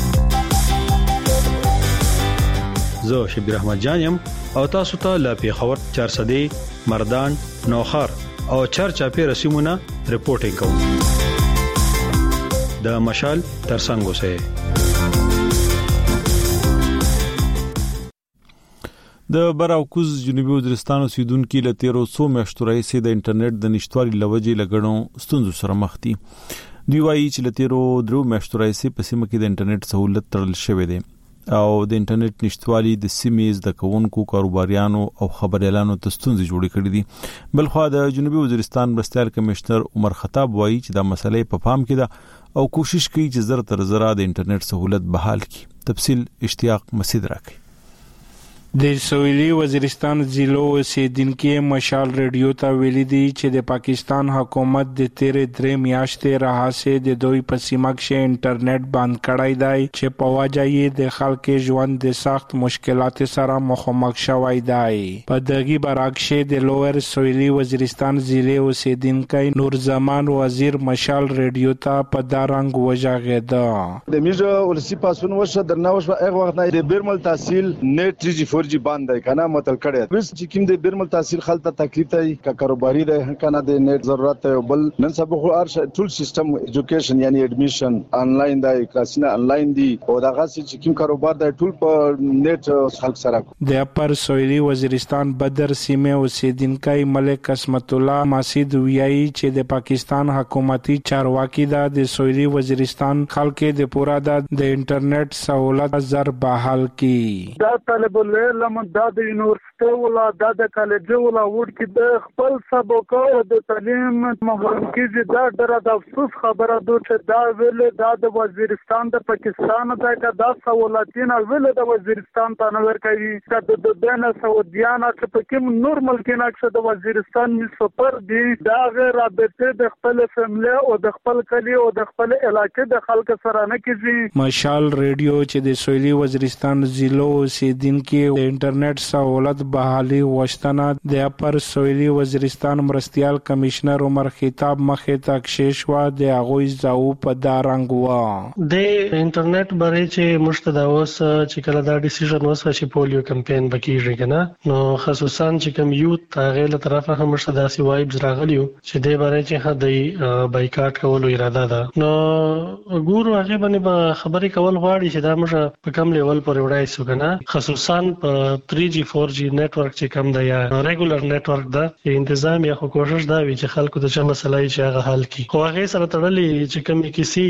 زه شبیر احمد جان یم او تاسو ته له پیښور، چارسدې، مردان، نوخار او چارچاپیر سیمونه رپورټینګ کوم. د مشال ترڅنګ اوسئ. د براوکوز جنوبي وزیرستان اوسیدونکو له تیرو څو میاشتو راهیسې د انټرنیټ د نشټوالي لوجې لګړو ستونزو سره مخ دي. دوی وایي چې له تیرو درو میاشتو راهیسې په سیمه کې د انټرنیټ سہولت تړل شوی دی او د انټرنیټ نشټوالي د سیمې د کوونکو کاروباریانو او خبريالانو ته ستونزې جوړې کړې دي. بلخو د جنوبي وزیرستان مرستیال کمشنر عمر خطاب وایي چې دا مسله په پام کې ده او کوشش کوي چې زر تر زر د انټرنیټ سہولت بحال کړي. تفصیل اشتیاق مسید راکړي. د سویلي وزیرستان ضلع اوسیدونکو مشال ریډیو ته ویلي دي چې د پاکستان حکومت د تیرې درې میاشتې راهیسې د دوی په سیمه کې انټرنیټ بند کړی دی چې په وجه یې د خلکو ژوند د سخت مشکلات سره مخامخ شوی دی. په دغه برعکس د لوور سویلي وزیرستان ضلع اوسیدونکو نور زمان وزیر مشال ریډیو ته په دارنګ وژغېده. د میجو ولسی پاسون وشه درنه وشه هغه وخت نه د بیرمل تحصیل نیټ تری جی فور جی باندې کنه متل کړي بس چې کوم د بیرمل تحصیل خلته تکلیف دی کا کاروباري دی کنه د نیټ ضرورت دی بل نن سبا خو ارش ټول سیستم ایجوکیشن یعنی اډمیشن انلاین دی کلاسونه انلاین دی او دغه چې کوم کاروبار دی ټول په نیټ خلک سره. د اپر سویلي وزیرستان بدر سیمه اوسیدونکو ملک قسمت الله مسجد ویایي چې د پاکستان حکومتي چارواکي د سویلي وزیرستان خلکو د پورا د انټرنیټ سہولت زر بحال کی. دا طالب لمن دا د یونیورسيټي ولا دا د کالج ولا وډ کې د خپل سبق او د تعلیم محروم کیږي. دا ډېر د افسوس خبره ده چې دا ویل دا د وزیرستان د پاکستان د کا سہولتین ویل د وزیرستان ته نور کوي چې د دنه سعودیان چې په کوم نور ملکونه کې د وزیرستان می سفر دي دا غیر رابطه د خپل فیملی او د خپل کلی او د خپل علاقې د خلک سره نه کیږي. مشال ریډیو چې د سویلي وزیرستان ضلع اوسیدونکو د انټرنیټ سہولت بحالي وشتنه د اپر سویلي وزیرستان مرستیال کمشنر عمر خطاب مخې ته کښېښوا د هغوی ځاو په دارنګ و. د انټرنیټ باره چې مشته دا اوس چې کله دا ډیسیژن وسه چې پولیو کمپاین بکیږي کنه نو خصوصا چې کوم یوت هغه له طرفه هم مشته داسي وایبز راغلیو چې د باره چې هدي بایکاټ کولو اراده ده نو ګورو هغه باندې خبرې کول غواړي چې دا مشه په کم لیول پر وړای سو کنه خصوصا په تری جی فور جی نتورک چې کوم دی یا ریګولر نتورک دا تنظیم یا کوشش دا وی چې خلکو ته چې مسله یې هغه حل کی. خو هغه سره تړلې چې کوم کیسي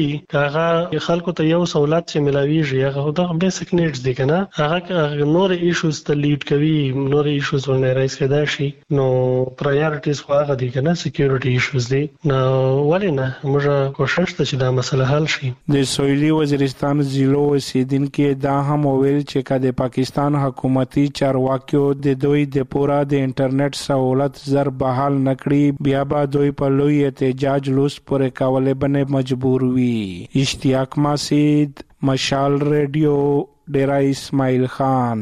هغه خلکو ته یو سہولت چې ملاویږي هغه د بیسیک نیډز دي کنه هغه نور ایشوز ته لیډ کوي نور ایشوز ولنه رائز کېدای شي نو پرایورټیز خو هغه دي کنه سکیورټي ایشوز دي نو ولینه موږ کوشش ته چې دا مسله حل شي. د سویلي وزیرستان ضلع اوسیدونکو دا هم ویل چې کله پاکستان حکومتي چارواکیو د دوی د پورا د انټرنیټ سہولت زر بحال نکړي بیا به دوی په لوی احتجاج لوس پورې کولې باندې مجبور وي. اشتیاق مسید، مشال ریډیو، ډیرا اسماعیل خان.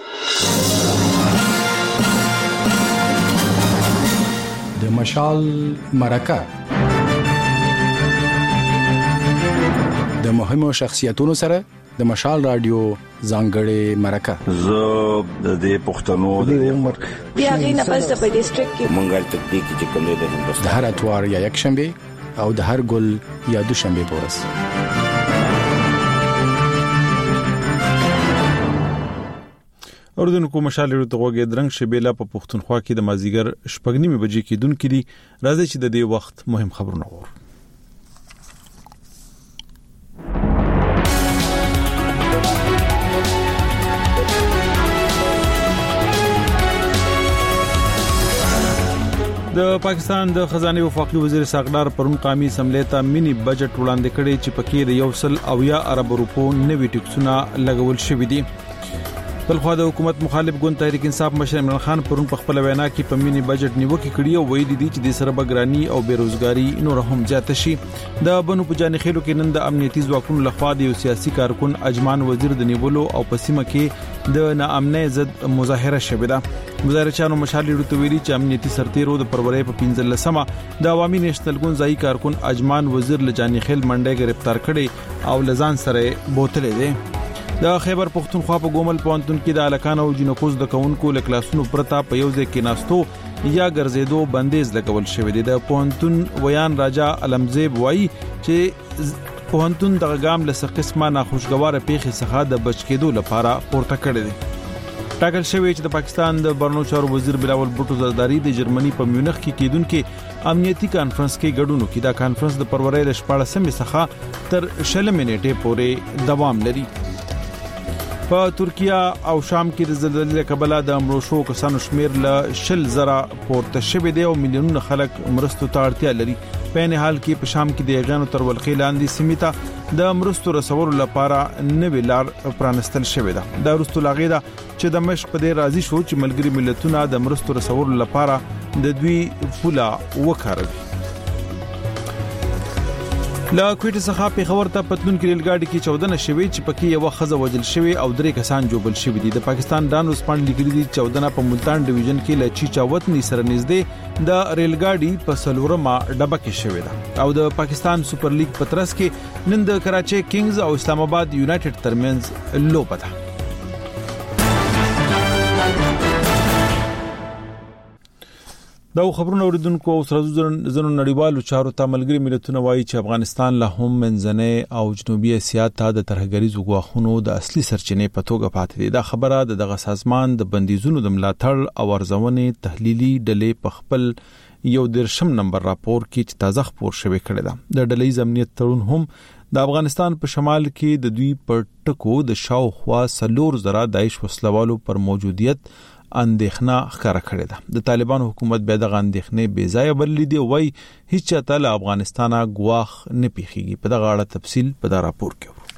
د مشال مرکه د مهمو شخصیتونو سره د مشال رادیو ځانګړې مرکه. زه د دې پښتنو د عمر بیا غینه پس په ډیسټریکټ کې مونږه تکتیک چې کوم د هندوستان د هر اتوار یا یک شنبه او د هر ګل یا دوشنبه پورس. اردوونکو مشال ریډیو ته غوږی درنګ شبيله په پښتونخوا کې د مازیګر شپږ نیمه بجې کې دن کې دي. راځي چې د دې وخت مهم خبرونه وورو. د پاکستان د خزانه وفاقي وزیر ساقدار پرون قومي اسمبلی ته مینی بجټ وړاندې کړي چې پکې د یو سل اویا ارب روپو نوي ټیکسونه لګول شوې دي. بلخو د حکومت مخالف ګوند تحریک انصاف مشر عمران خان پرون په خپل وینا کې په مینی بجټ نیوکه کړې او ویلي دي چې د سره بګرانی او بیروزګاری نور هم زیات شي. د بنو په جانې خېلو کې نن د امنیتي ځواکونو لخوا د یو سیاسي کارکون اجمان وزیر د نیولو او پسیمه کې د ناامنۍ ضد مظاهره شوې ده. مظاهرچانو مشال لري ویلي چې امنیتي سرتیرو د پرورې په پنځلسمه د عوامي نېشنل ګوند ځای کارکون اجمان وزیر لجانې خېل منډه گرفتار کړي او لزان سره بوتلې ده. د خیبر پختونخوا په ګومل پونتون کې د الکان او جنکوز د کونکو لکلاسونو پرتا په یو ځای کې ناستو یا ګرځېدو بندیز لګول شوې دي. د پونتون ویان راجا علمزیب وایي چې پونتون د غام له قسمه ناخوشګواره پیښې څخه د بچ کېدو لپاره پورته کړی دی. ټاکل شوی چې د پاکستان د برنو چارو وزیر بلاول بوټو زرداری د جرمني په میونخ کې کېدونکو امنیتي کانفرنس کې ګډون وکړي. دا کانفرنس د پرورې د شپاړسمې څخه تر شلمې نیټې پورې دوام لري. په ترکیه او شام کې د زلزلې کبله د مړو شو کسانو شمیر له شل زره پورته شوی دی او میلیونونه خلک مرستو ته اړتیا لري. په نه حال کې په شام کې د ایغانو تر ولخې لاندې سیمه د مرستو رسولو لپاره نوې لار پرانستل شوې ده. دا وروسته لاغې ده چې د مشق په دې راضي شو چې ملګری ملتونه د مرستو رسولو لپاره د دوی پوله وکاروي. لا کوټه څخه په خبر ته پتلون کې ریلګاډي کې چودنه شوې چې پکې یو خزه وجل شوې او درې کسان جوړل شوې دي. د پاکستان دان رسپانډ لیکلي دي چودنه په ملتان ډیویژن کې لچی چاوتنی سره نږدې د ریلګاډي په سلورمه ډبه کې شوې ده. او د پاکستان سپر لیګ پترس کې نن د کراچي کینګز او اسلام آباد یونایټډ ترمنځ لوبه ده. دا خبرونه اوریدونکو او سره زنو نړیوالو چارو ته ملګری ملتونه وایي چې افغانستان له هم منځنۍ او جنوبي اسیا ته د ترهګریزو غواخونو د اصلي سرچینې په توګه پاتې دي. دا خبره د دغه سازمان د بندیزونو د ملاتړ او ارزونې تحلیلي ډلې په خپل یو درشم نمبر راپور کې چې تازه خبر شوی کړی ده. د ډلې امنیت تړون هم د افغانستان په شمال کې د دوی پر ټکو د شاوخوا سلور زره داعش وسلوالو پر موجودیت اندېښنه ښکارا کړې ده. د طالبان حکومت به د اندېښنې بې ځای بللې دی وای هیڅ چاته له افغانستانه غواخ نه پیخيږي. په دغه اړه تفصیل په دا راپور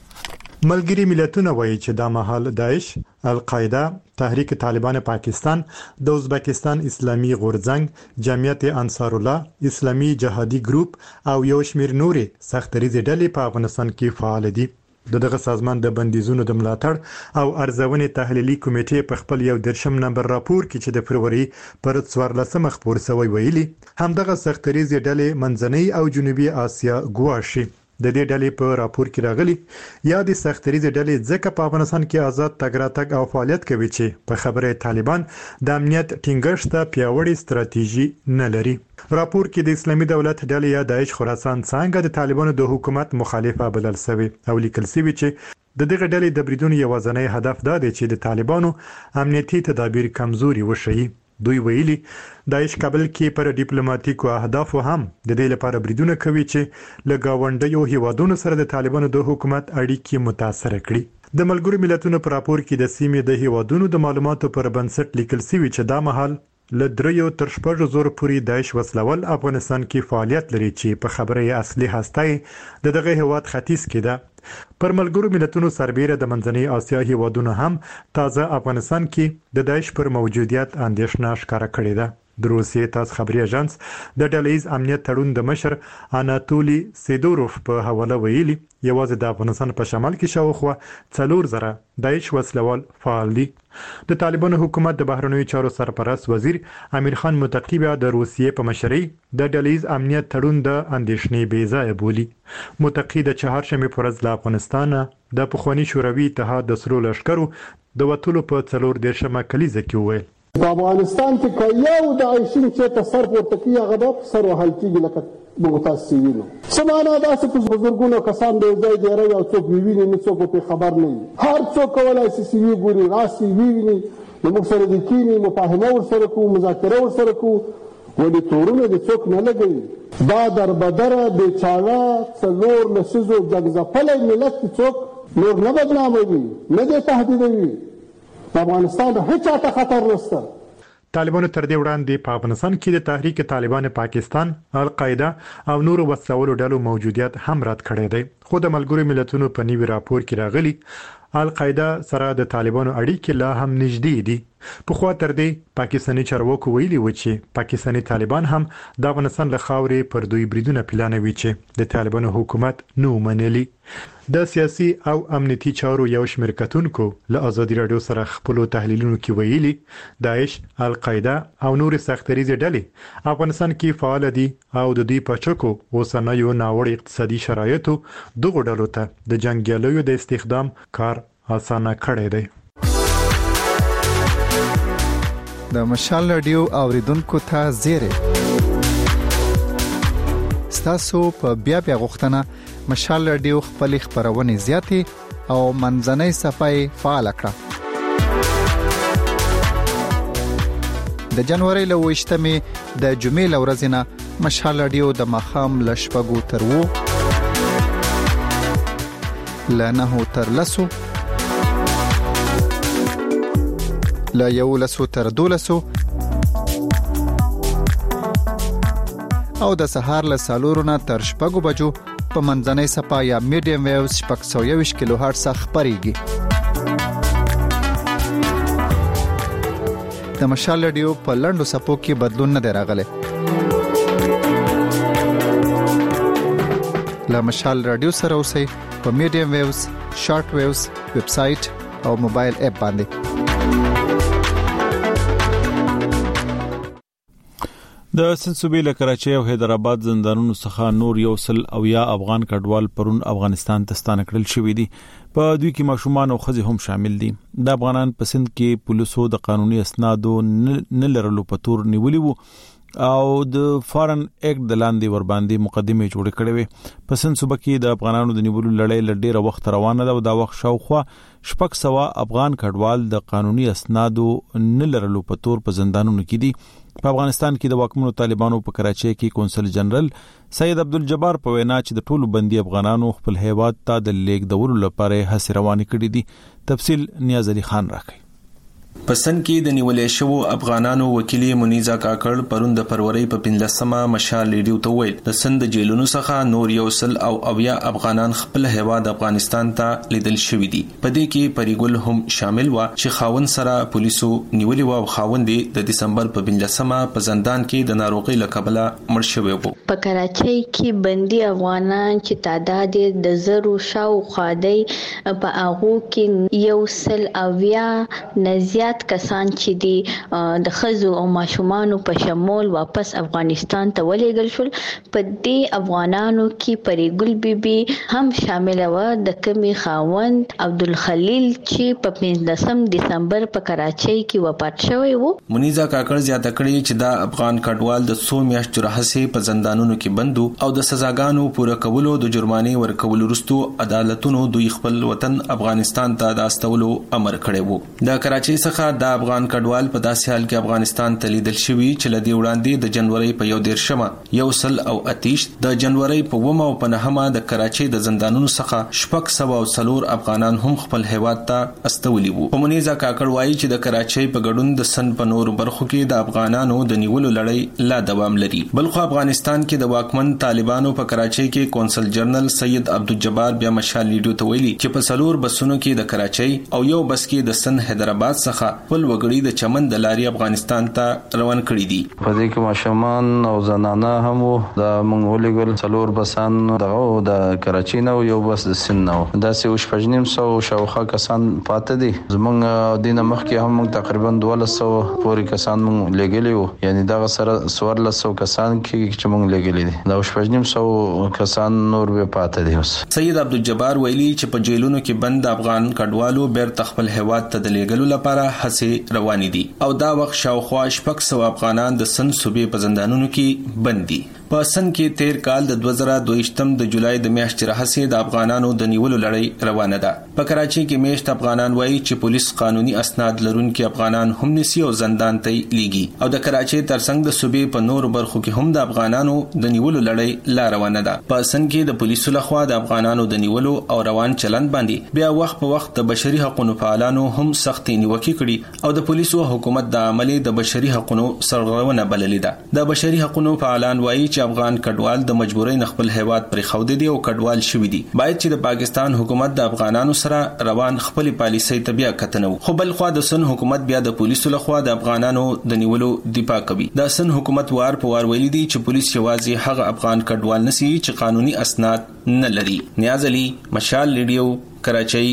کې ملګری ملتونه وایي چې دا مهال داعش، القاعده، تحریک طالبان پاکستان، د ازبکستان اسلامي غورځنګ، جمعیت انصار الله، اسلامي جهادي ګروپ او یو شمېر نورې سختریزې ډلې په افغانستان کې فعال دي. دغه سازمان د بندیزونو د ملاتړ او ارزونې تحلیلي کمیټې په خپل یو درشم نمبر راپور کې چې د فروری پر څوارلسمه خبر شوی ویلي همدغه سختریزې ډلې منځنۍ او جنوبي اسیا ګواښي. د دې ډلې په راپور کې راغلي یا د سختریزې ډلې ځکه په افغانستان کې آزاد تګ راتګ او فعالیت کوي چې په خبره طالبان د امنیت ټینګښت ته پیاوړی ستراتیژي نه لري. راپور کې د اسلامي دولت ډلې یا داعش خراسان څنګه د طالبانو د حکومت مخالفه بلل شوی او لیکل شوی چې د دغه ډلې د بریدونو یوازینی هدف دا دی چې د طالبانو امنیتي تدابیر کمزوري وشي. دوی ویلي داعش کابل کې پر ډیپلوماټیکو اهدافو هم د دې لپاره بریدونه کوي چې له گاونډیو هیوادونو سره د طالبانو د حکومت اړیکې متاثر کړي. د ملګرو ملتونو په راپور کې د سیمې د هیوادونو د معلوماتو پر بنسټ لیکل شوی چې دا مهال له دریو تر شپږو زره پورې داعش وسلوال افغانستان کې فعالیت لري چې په خبره اصلي هستای د دغه هیواد ختیځ کې ده. پر ملګرو ملتونو سربېره د منځنۍ اسیا هیوادونو هم تازه افغانستان کې د داعش پر موجودیت اندېښنه ښکاره کړې ده. د روسیې تاس خبري اژانس د ډلهیز امنیت تړون د مشر اناتولي سیدوروف په حواله ویلي یوازې د افغانستان په شمال کې شاوخوا څلور زره داعش وسلوال فعال دي. د طالبانو حکومت د بهرنیو چارو سرپرست وزیر امیر خان متقی بیا د روسیې په مشرۍ د ډلهیز امنیت تړون د اندېښنې بې ځایه بولي. متقی د چهارشنبې پر ورځ له افغانستانه د پخوانی شوروي اتحاد د سرو لښکرو د وټولو په څلور دیرشمه کلیزه کې وویل په افغانستان کې که یو د عیشین چې ته سر پورته کوي هغه به سر وهل کېږي لکه مغتاسبینو. څه معنا داسې په بزرګونو کسان به یو ځای ډېری او څوک ویویني نه څوک پرې خبر نه وي. هر څوک کولی شي چې ویې ګوري راسي ویویني نو موږ سره دې کښېني مفاهمه ورسره کوو مذاکره ورسره کوو ولې تورونه دې څوک نه لګوي. دا دربدره بېچاره څلور لسیزو جګځپلی ملت کې څوک نور نه بدناموي نه دې تهدیدوي. په افغانستان هیڅ چاته خطر نشته. طالبانو تر دې وړاندې په افغانستان کې د تحریک طالبان پاکستان، القاعده او نورو وسلو ډلو موجودیت هم رد کړی دی. خو د ملګرو ملتونو په نوي راپور کې راغلي القاعده سره د طالبانو اړیکې لا هم نږدې دي. په خوا تر دې پاکستاني چارواکو ویلي و چې پاکستاني طالبان هم د افغانستان له خاورې پر دوی بریدونه پلانوي چې د طالبانو حکومت نو منلي. د سیاسي او امنیتي چارو یو شمېر کتونکو له ازادي رادیو سره خپل تحلیلونو کې ویلي داعش، القاعده او نور سختریزه ډلې افغانستان کې فعال دي او د دوی په چکو اوسنیو ناوړه اقتصادي شرایطو دغه ډلو ته د جنگیالیو د استخدام کار اسانه کړی دی. د مشال رادیو اوریدونکو ته زیره ستاسو په بیا بیا غوښتنه مشال رادیو خپل خبرونه زیاتې او منځنۍ صفحه فعال کړه. د جنوري له وشتمې د جمعې لورځ نه مشال رادیو د مخام لشپګو تر وو لنه تر لسو لا یو لسو تر دولسو او د سهار له سالورونه تر شپږو بجو په منځنۍ صفحه یا میډیم ویوز شپږ سوه یوویشت کیلو هرتز خبريږي. د مشال رادیو په لنډو صفحو کې بدلون نه دی راغلی. له مشال رادیو سره اوسئ په میډیم ویوز، شارټ ویوز، ویب سټ او موبایل اپ باندې. د سند صوبې له کراچۍ او حیدرآباد زندانونو څخه نور یو سل او یا افغان کډوال پرون افغانستان ته ستانه کړل شوې دي. په دوی کې ماشومان او ښځې هم شامل دي. د افغانان په سند کې پولیسو د قانوني اسنادو نه لرلو په تور نیولي وو او د فارن اکټ د لاندې ور باندې مقدمه جوړ کړې وې. په سند صوبه کې د افغانانو د نیولو لړۍ ل ډیره وخت روانه ده او دا وخت شاوخوا شپږ سوه افغان کډوال د قانوني اسنادو نه لرلو په تور په زندانونو کې دي. په افغانستان کې د واکمنو طالبانو په کراچۍ کې کونسل جنرال سید عبدالجبار په وینا چې د ټولو بندي افغانانو خپل هیواد ته د لیږدولو لپاره هڅې روانې کړې دي. تفصیل نیاز علي خان راکړي. پسند کې د نیولې شوو افغانانو وکیل منیزا کاکړ پرون د فروری په پنځلسمه مشال ریډیو ته ویل د سند جیلونو څخه نور یو سل او اویا افغانان خپل هیواد افغانستان ته لیدل شوی دي. په دې کې پریګل هم شامل و چې خاون سره پولیسو نیولې و او خاون د دسمبر په پنځلسمه په زندان کې د ناروغي له کبله مړ شوی و. په کراچۍ کې بندي افغانان چې تعداد د زرو شاو خادي په هغه کې یو سل اویا نزي کسان چې دي د خزو او ماشومان په شمول واپس افغانستان ته ولېږل شول. په دې افغانانو کې پریګل بیبي هم شامل و د کمی خاوند عبدالخلیل چې په پنځلسم دسمبر په کراچۍ کې وفات شوی و. منیزا کاکړ زیاته کړې چې دا افغان کډوال د څو میاشتو راهیسې په زندانونو کې بندو او د سزاګانو پوره کولو د جرمانې ورکولو وروسته عدالتونو دوی خپل وطن افغانستان ته د استولو امر کړی وو. د کراچۍ څخه د افغان کډوال په داسې حال کې افغانستان ته لیدل شوی چې لدی وړاندې د جنوري په یو دیرشمه یو سل او اتیش د جنوري په ومه او په نهمه د کراچۍ د زندانونو څخه شپږ سوه او څلور افغانان هم خپل هیواد ته استولي وو. منیزا کاکړ وایي چې د کراچۍ په ګډون د سند په نور برخو کې د افغانانو د نیولو لړۍ لا دوام لري. بلخو افغانستان کې د واکمن طالبانو په کراچۍ کې کونسل جنرال سید عبدالجبار بیا مشال ریډیو ته ویلي چې په سلور بسونو کې د کراچۍ او یو بس کې د سند حیدرآباد څخه خپل وګړي د چمن د لاري افغانستان ته روان کړي دي. په دې کې ماشومان او زنانه هم د منغولي څلور بسان دغه د کراچۍ نه یو بس د سن نه دا سه شپږنیم سو شاوخه کسان پاتې دي. زمونږ دینه مخکې هم تقریبا دوه سو پورې کسان مونږ لګیلی وو، یعنی دا سره څوارلس سو کسان کې چې مونږ لګیلی دي دا شپږنیم سو کسان نور به پاتې دي. اوس سید عبدالجبار ویلي چې په جیلونو کې بند افغان کډوالو بیرته خپل هیواد ته د لیږلو لپاره هڅې روانې دي او دا وخت شاوخوا شپږ سوه افغانان د سند صوبې په زندانونو کې بند دي. په سن کې تیر کال د دوه زره دوه د جولای د میاشتې راهیسې د افغانانو د نیولو لړۍ روانه ده. په کراچي کې میشت افغانان وایي چې پولیس قانوني اسناد لرونکي افغانان هم نسی او زندان ته لیږي او د کراچي ترڅنګ د صوبې په نور برخو کې هم د افغانانو د نیولو لړۍ لا روانه ده. په سن کې د پولیسو لخوا د افغانانو د نیولو او روان چلند باندې بیا وخت په وخت د بشري حقوقو فعالانو هم سختي نیوکې کړي او د پولیسو حکومت د عملي د بشري حقوقو سرغړونه بللې ده. د بشري حقوقو فعالان وایي چې افغان کډوال د مجبورۍ خپل هیواد پر خود دي او کډوال شوي دي. باید چې د پاکستان حکومت د افغانانو سره روان خپل پالیسۍ ته بیا کتنه وکړي. خو بل خو د سن حکومت بیا د پولیسو لخوا د افغانانو د نیولو دفاع کوي. د سن حکومت وار په وار ویلي دي چې پولیس یوازې هغه افغان کډوال نسی چې قانوني اسناد نه لري. نیاز علي، مشال ریډیو، کراچۍ.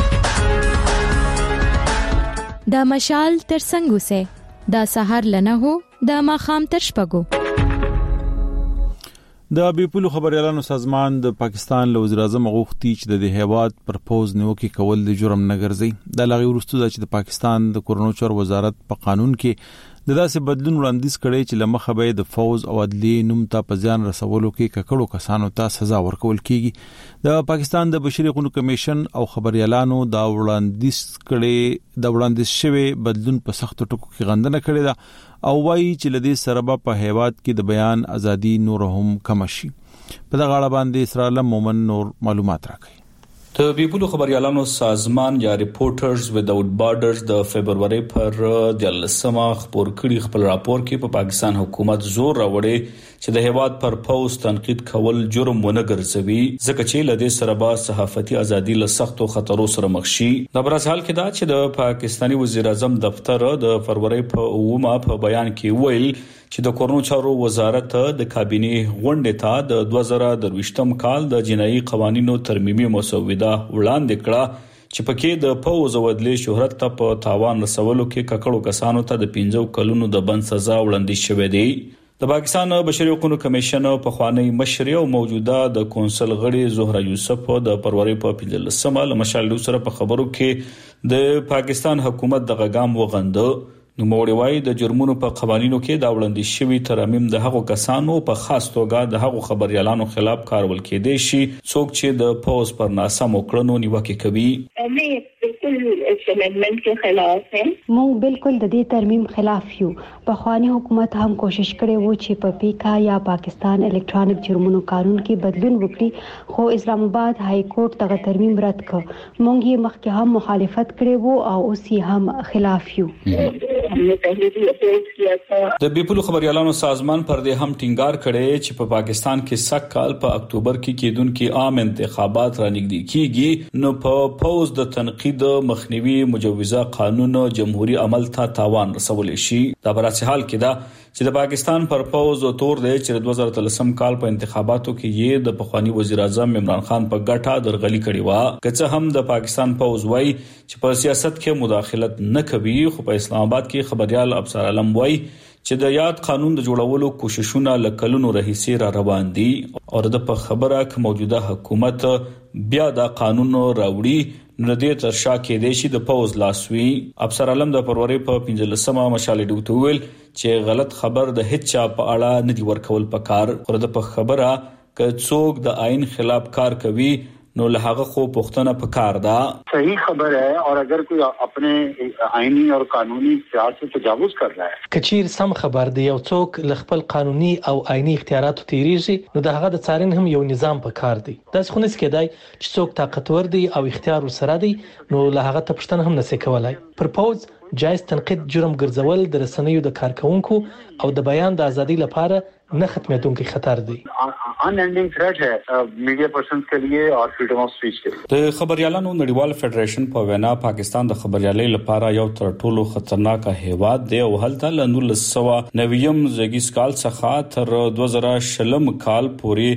دا مشال ترڅنګ اوسه دا سحر لنه هو دا ماخام تر شپږو. د بیپولو خبريالانو سازمان د پاکستان له وزیر اعظم غوښتي چې د هیواد پر پوز نیوکه کول د جرم نه ګرځي. د لغوی ورستو چې د پاکستان د کورونو چور وزارت په قانون کې د داسې بدلون وړاندیز کړي چې لمخه به د فوز او عدلیې نوم ته په ځان رسولو کې ککړو کسانو ته سزا ورکول کیږي. د پاکستان د بشري حقوقو کمیشن او خبريالانو دا وړاندیز کړي د وړاندیز شوی بدلون په سخت ټکو کې غندنه کړې ده او وایي چې لدې سره په هیواد کې د بیان ازادي نور هم کم شي. په دغه اړه باندې اسرائیل مومن نور معلومات راکړي. د بیپولو خبريالانو سازمان یا ریپورټرز وداوټ بارډرز د فبرवरी پر د لسمه خبر کړي خپل راپور کې په پاکستان حکومت زور راوړي چې د هیواد پر پوز تنقید کول جرم ونه ګرځوي ځکه چې لدې سره به صحافتي ازادي له سختو خطرونو سره مخ شي. د برازیل کې دا چې د پاکستاني وزیر اعظم دفتر د فروری په اومه په بیان کې ویل چې د کورونو چارو وزارت د کابینه غونډې ته د دوه زره درویشتم کال د جنایي قوانینو ترمیمي مسوده وړاندې کړه چې پکې د پوز او عدلیې شهرت ته په تاوان رسولو کې ککړو کسانو ته د پنځو کلونو د بند سزا وړاندې شوې ده. د پاکستان بشري حقوقو کمیشن په خوانی مشر او موجوده د کونسل غړي زهرا یوسف د فروری په پنځلسمه لمشال سره په خبرو کې د پاکستان حکومت د غږام وغند. نو موړوي د جرمونو په قوانینو کې دا وړاندې شوی ترمیم د هغو کسانو په خاص توګه د هغو خبريالانو خلاف کارول کېدې شي څوک چې د پوز پر ناسم وکړنو نیوکه کوي. اس امندمنٹ کے خلاف ہیں. مونږ بالکل د دې ترمیم خلاف یو. په خواني حکومت هم کوشش کړي وو چې په پیکا یا پاکستان الکترونیک جرمونو قانون کې بدلون وکړي خو اسلام آباد های کورټ دغه ترمیم رد کړ. مونږ یې مخکې هم مخالفت کړي وو او اوس یې هم خلاف یو. د بیپولو خبريالانو سازمان پر دې هم ټینګار کړي چې په پاکستان کې سک کال په اکتوبر کې کېدونکو عام انتخابات رانږدې کیږي نو په پوز د تنقید مخنیوي مجوزه قانون جمهوریت عمل ته تاوان رسول شي. دا براسي حال کې دا چې د پاکستان پر پوز او تور دی چې د دوه زره تلسم کال په انتخاباتو کې یې د پخوانی وزیر اعظم عمران خان په ګټه درغلي کړې و. که څه هم د پاکستان پوز وای چې په سیاست کې مداخلت نه کوي خو په اسلام آباد کې خبريال ابصار علم وای چې د یاد قانون د جوړولو کوششونه لکلونو رئیسې را روان دي او د په خبره ک موجوده حکومت بیا دا قانون راوړي نو د تر شا کې د شي د پوز لاسوي. ابصر علم د فروری په پنځلسمه مشال ډیوټ ویل چې غلط خبر د هیڅ چا په اړه نه دی ورکول پکار خو د په خبره ک څوک د آئین خلاف کار کوي نو له هغه خو پښتنه پکار دا صحیح خبر ہے اور اگر کوئی اپنے آئینی اور قانونی اختیار سے تجاوز کر رہا ہے کچیر سم خبر دی او څوک ل خپل قانوني او آئینی اختیاراتو تیریږي نو د هغه د څارن هم یو نظام پکار دی. داس خو نس کېدای چې څوک طاقتور دی او اختیار سره دی نو له هغه ته پښتنه هم نسې کولای. پرپوز جایز تنقید جرم ګرځول د رسنیو د کارکونکو او د بیان د ازادي لپاره نه ختمېدونکي خطر دی. ان انډینګ تھریټ ہے میډیا پرسنز کے لیے اور فریډم اف سپیچ کے لیے. د خبريالانو نړیوال فدریشن په وینا پاکستان د خبريالۍ لپاره یو تر ټولو خطرناک هیواد دی او هلته له نولس سوه نوي زګیس کال څخه تر دوه زره شلم کال پورې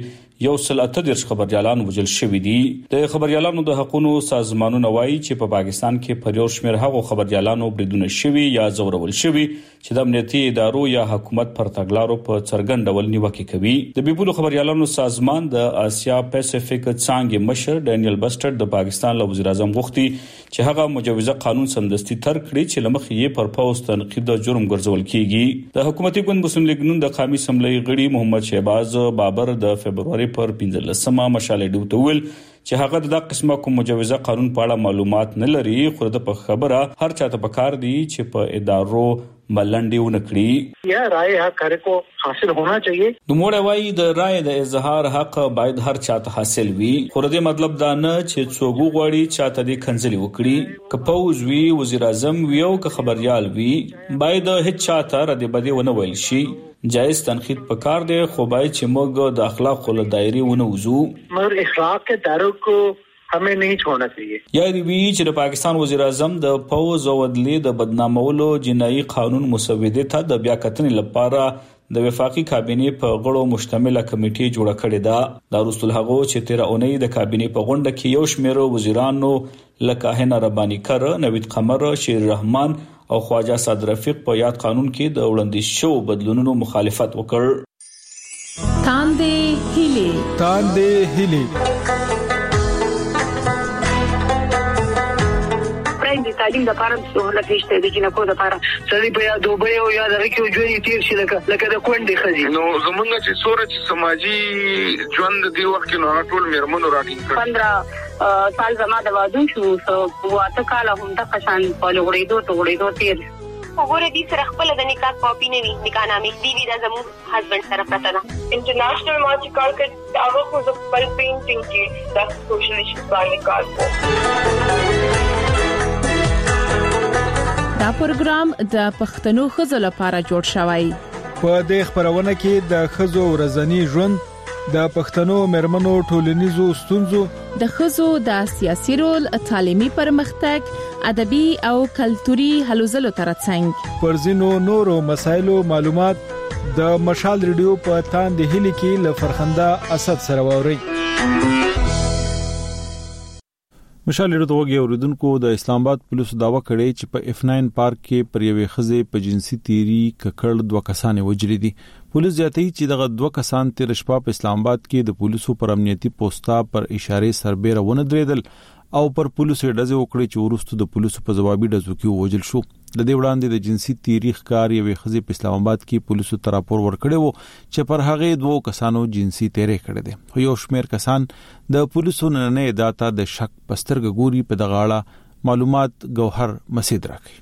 یو سل اته دیرش خبريالان وژل شوي دي. د خبريالانو د حقوقو سازمانونو وایي چې په پاکستان کې پر یو شمېر هغو خبريالانو بریدونه شوي یا ځورول شوي چې د امنیتي ادارو یا حکومت پر تګلارو په څرګند ډول نیوکه کوي. د بیپولو خبريالانو سازمان د آسیا پیسفیک څانګې مشر ډانیل بسټر د پاکستان له وزیر اعظم غوښتي چې هغه مجوزه قانون سمدستي تر کړي چې لمخې یې پر پوسټ تنقید د جرم ګرځول کیږي. د حکومتي ګوند مسلم لیگ نون د قومي اسمبلی غړي محمد شهباز بابر د فبرवरी پر پنځلسمه مشاله ډیو ته ویل چې هغه د قسمه کوم مجوزه قانون په اړه معلومات نه لري، خو د په خبره هر چاته پکار دی چې په ادارو ملنډي ونکړي. یا رائے حق هر کو حاصل ہونا چاہیے. نو موږ وایي د رائے د اظهار حق باید هر چاته حاصل وي، خو د مطلب دا نه چې څوک غواړي چاته دې کنځلي وکړي. که پوز وی، وزیر اعظم وی او که خبريال وی، باید هیڅ چاته ردی بدی ونه ویل شي. جائز تنقید پکار دی، خو باید چې موږ د اخلاق له دایره ونه وځو. مگر اخلاق کے دائروں کو हमें नहीं छोड़ना चाहिए. یا دی وی چې د پاکستان وزیر اعظم د پوز او عدلیې د بدنامولو جنایي قانون مسوده ته د بیا کتنې لپاره د وفاقي کابینې په غړو مشتمله کمیټه جوړه کړې ده. دا رسول هغه چې تیر اونۍ د کابینې په غونډه کې یو شمېر وزیرانو لکه هنا ربانی کر، نوید قمر، شیر رحمان او خواجه صادق رفیق په یاد قانون کې د وړاندې شو بدلونونو مخالفت وکړ. تاندې هیلې تاندې هیلې د تعلیم د لپاره سہولت نشته د جنکو د لپاره سړي په یا دوبه او یا د رکیو ژوند تیر شي لکه لکه د کونډې خزي. نو زمونږ چې سوره چې سماجی ژوند دی وخت کې نو ټول میرمنو راټینګ کړ. پندرہ سال زما د وادو شو سو واته کال هم د قشان په لغړېدو ته غړېدو تیر. وګوره دې سره خپل د نکاح کاپی نه وي، نکاح نامې دی وی د زمو هسبند سره پته ده. انټرنیشنل مارچ کار کې هغه خو د خپل پینټینګ کې د سوشل ایشوز باندې کار کوي. دا پروګرام د پښتنو خزو لپاره جوړ شوی. په دې خبرونه کې د خزو ورځنی ژوند، د پښتنو مرمنو ټولنیزو ستونزو، د خزو د سیاسي رول، تعلیمي پرمختګ، ادبي او کلتوري هلو ځلو ترڅنګ پر ځینو نورو مسایلو معلومات د مشال ریډیو په تاندې هلي کې ل فرخنده اسد سره ووري. مشال ریډیو توګه اوریدونکو د اسلام آباد پولیسو داوا کړی چې په اف ناین پارک کې پر یوې خزې په جنسي تیری ککړ دوه کسان وژل دي. پولیس ځاتي چې دغه دوه کسان تیر شپه په اسلام آباد کې د پولیسو پر امنیتي پوسټا پر اشاره سربېره ونه درېدل او پر پولیسو ډزې وکړې چې ورستو د پولیسو په جوابي ډزو کې وژل شو. د دې وړاندې د جنسي تیری ښکار یوې خزې په اسلام آباد کې پولیسو ته راپور ورکړی وو چې پر هغه دوه کسانو جنسي تیری کړی دی. خو یو شمېر کسان د پولیسو نننې ادعا د شک پسترګ ګوري په دغه اړه معلومات گوهر مسید راکړي.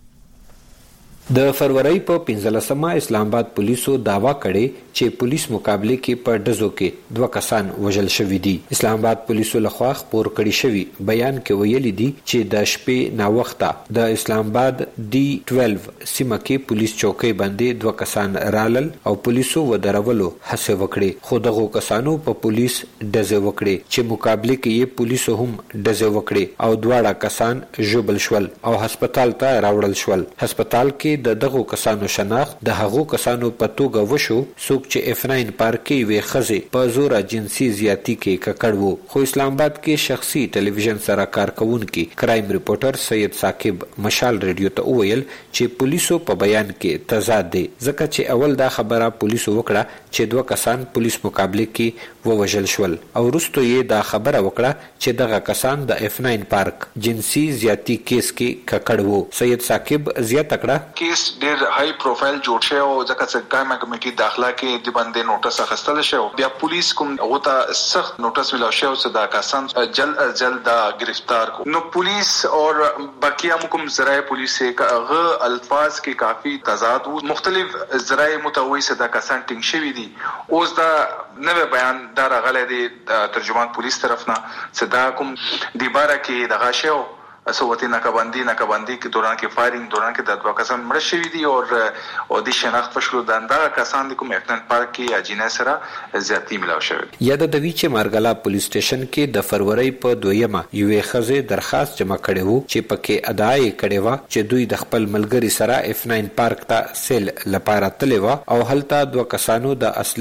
د فروری په پنځلسمه اسلام آباد پولیسو داوا کړي چې پولیس مقابله کې په ډزو کې دوه کسان وژل شوي دي. اسلام آباد پولیسو لخوا خبر کړي شوی بیان کې ویلي دي چې د شپې نا وخته د اسلام آباد ډي بارہ سیمه کې پولیس چوکۍ باندې دوه کسان رالل او پولیسو ودرولو هڅه وکړي، خو دغه کسانو په پولیس ډزې وکړي چې مقابله کې یې پولیسو هم ډزې وکړي او دواړه کسان ژوبل شول او هسپتال ته راوړل شول. هسپتال کې د دغه کسانو شناخت د هغو کسانو په توګه وشو څوک چې اف ناین پارک کې وی خزه په زور جنسي زیاتی کې ککړ وو. خو اسلام آباد کې شخصي ټلویزیون سره کارکونکي کرایم ریپورټر سید ثاقب مشال ریډیو ته وویل چې پولیسو په بیان کې تضاد دی، ځکه چې اول دا خبره پولیسو وکړه چې دوه کسان پولیس مقابله کې ووژل شول او وروسته یې دا خبره وکړه چې دغه کسان د اف ناین پارک جنسي زیاتی کیس کې ککړ وو. سید ثاقب زیاته کړه کیس ډیر های پروفایل جوړ شوی او ځکه چې قائمه کمیټې داخله کې د باندې نوټس اخیستل شو، بیا پولیس کوم غوته سخت نوټس ملو شو چې دا کسان جلد از جلد گرفتار کو. نو پولیس اور بقیہ کوم ذرایع پولیس هغه الفاظ کې کافی تضاد وو، مختلف ذرایع متوي چې دا کسان ټینګ شوی دي. اوس دا نوې بیان دا راغلی دی ترجمان پولیس طرف نه چې دا کوم دی بارا کې دغه شو صوتي ناکبندی ناکبندی کې دوران کې فایرینګ دوران کې د دوه کسان مړ شوي دي او او د شناخت پښلو دنده کسان د کوم اف ناین پارک کې یا جنې سره زیاتی ملاو شوی. یاد د وی چې مارګلا پولیس سټیشن کې د فروری په دویمه یوې خزه درخواست جمع کړي وو چې پکې ادعای کړي و چې دوی د خپل ملګری سره اف ناین پارک ته سیل لپاره تللی و او هلته دوه کسانو د اسلحه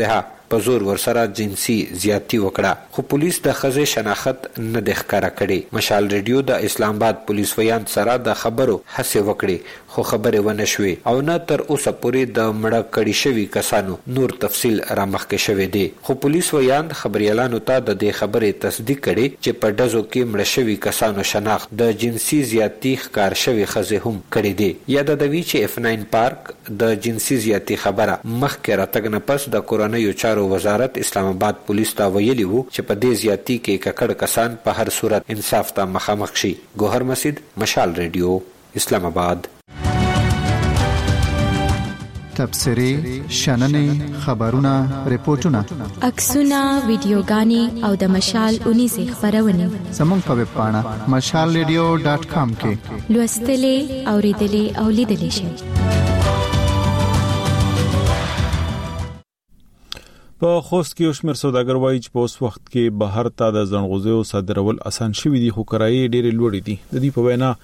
په زور ورسره جنسي زیاتی وکړه، خو پولیس د ښځې شناخت نه د ښکاره کړي. مشال ریډیو د اسلام آباد پولیس ویان سره د خبرو هڅه وکړي، خو خبرې ونه شوې او نه تر اوسه پورې د مړه کړي شوي کسانو نور تفصیل را مخکې شوی دی. خو پولیس ویان خبريالانو ته د دې خبرې تصدیق کړي چې په ډزو کې مړه شوي کسانو شناخت د جنسي زیاتی ښکار شوي ښځې هم کړي دي. یاد دوي چې اف ناین پارک د جنسي زیاتی خبره مخکې راتګ نه پس د کورنیو چارو وزارت اسلام آباد پولیس ته ویلي وو چې په دې زیاتی کې ککړ کسان په هر صورت انصاف ته مخامخ شي. ګوهر مسجد، مشال ریډیو، اسلام آباد. تبصري، شننې، خبرونه، ریپورتونه، عکسونه، ویډیوګانې او د مشال اونیزه خبرونه زموږ په ویب پاڼه مشال ریډیو ډاټ کام کې لوستلې، اوریدلې او لیدلې شئ. په خوست کې اوشمر سوداګر وایي چې په اوس وخت کې بهر ته د زنغوزیو صادرول اسان شوي دي، خو کرایې ډېرې لوړې دي. د دې په وینا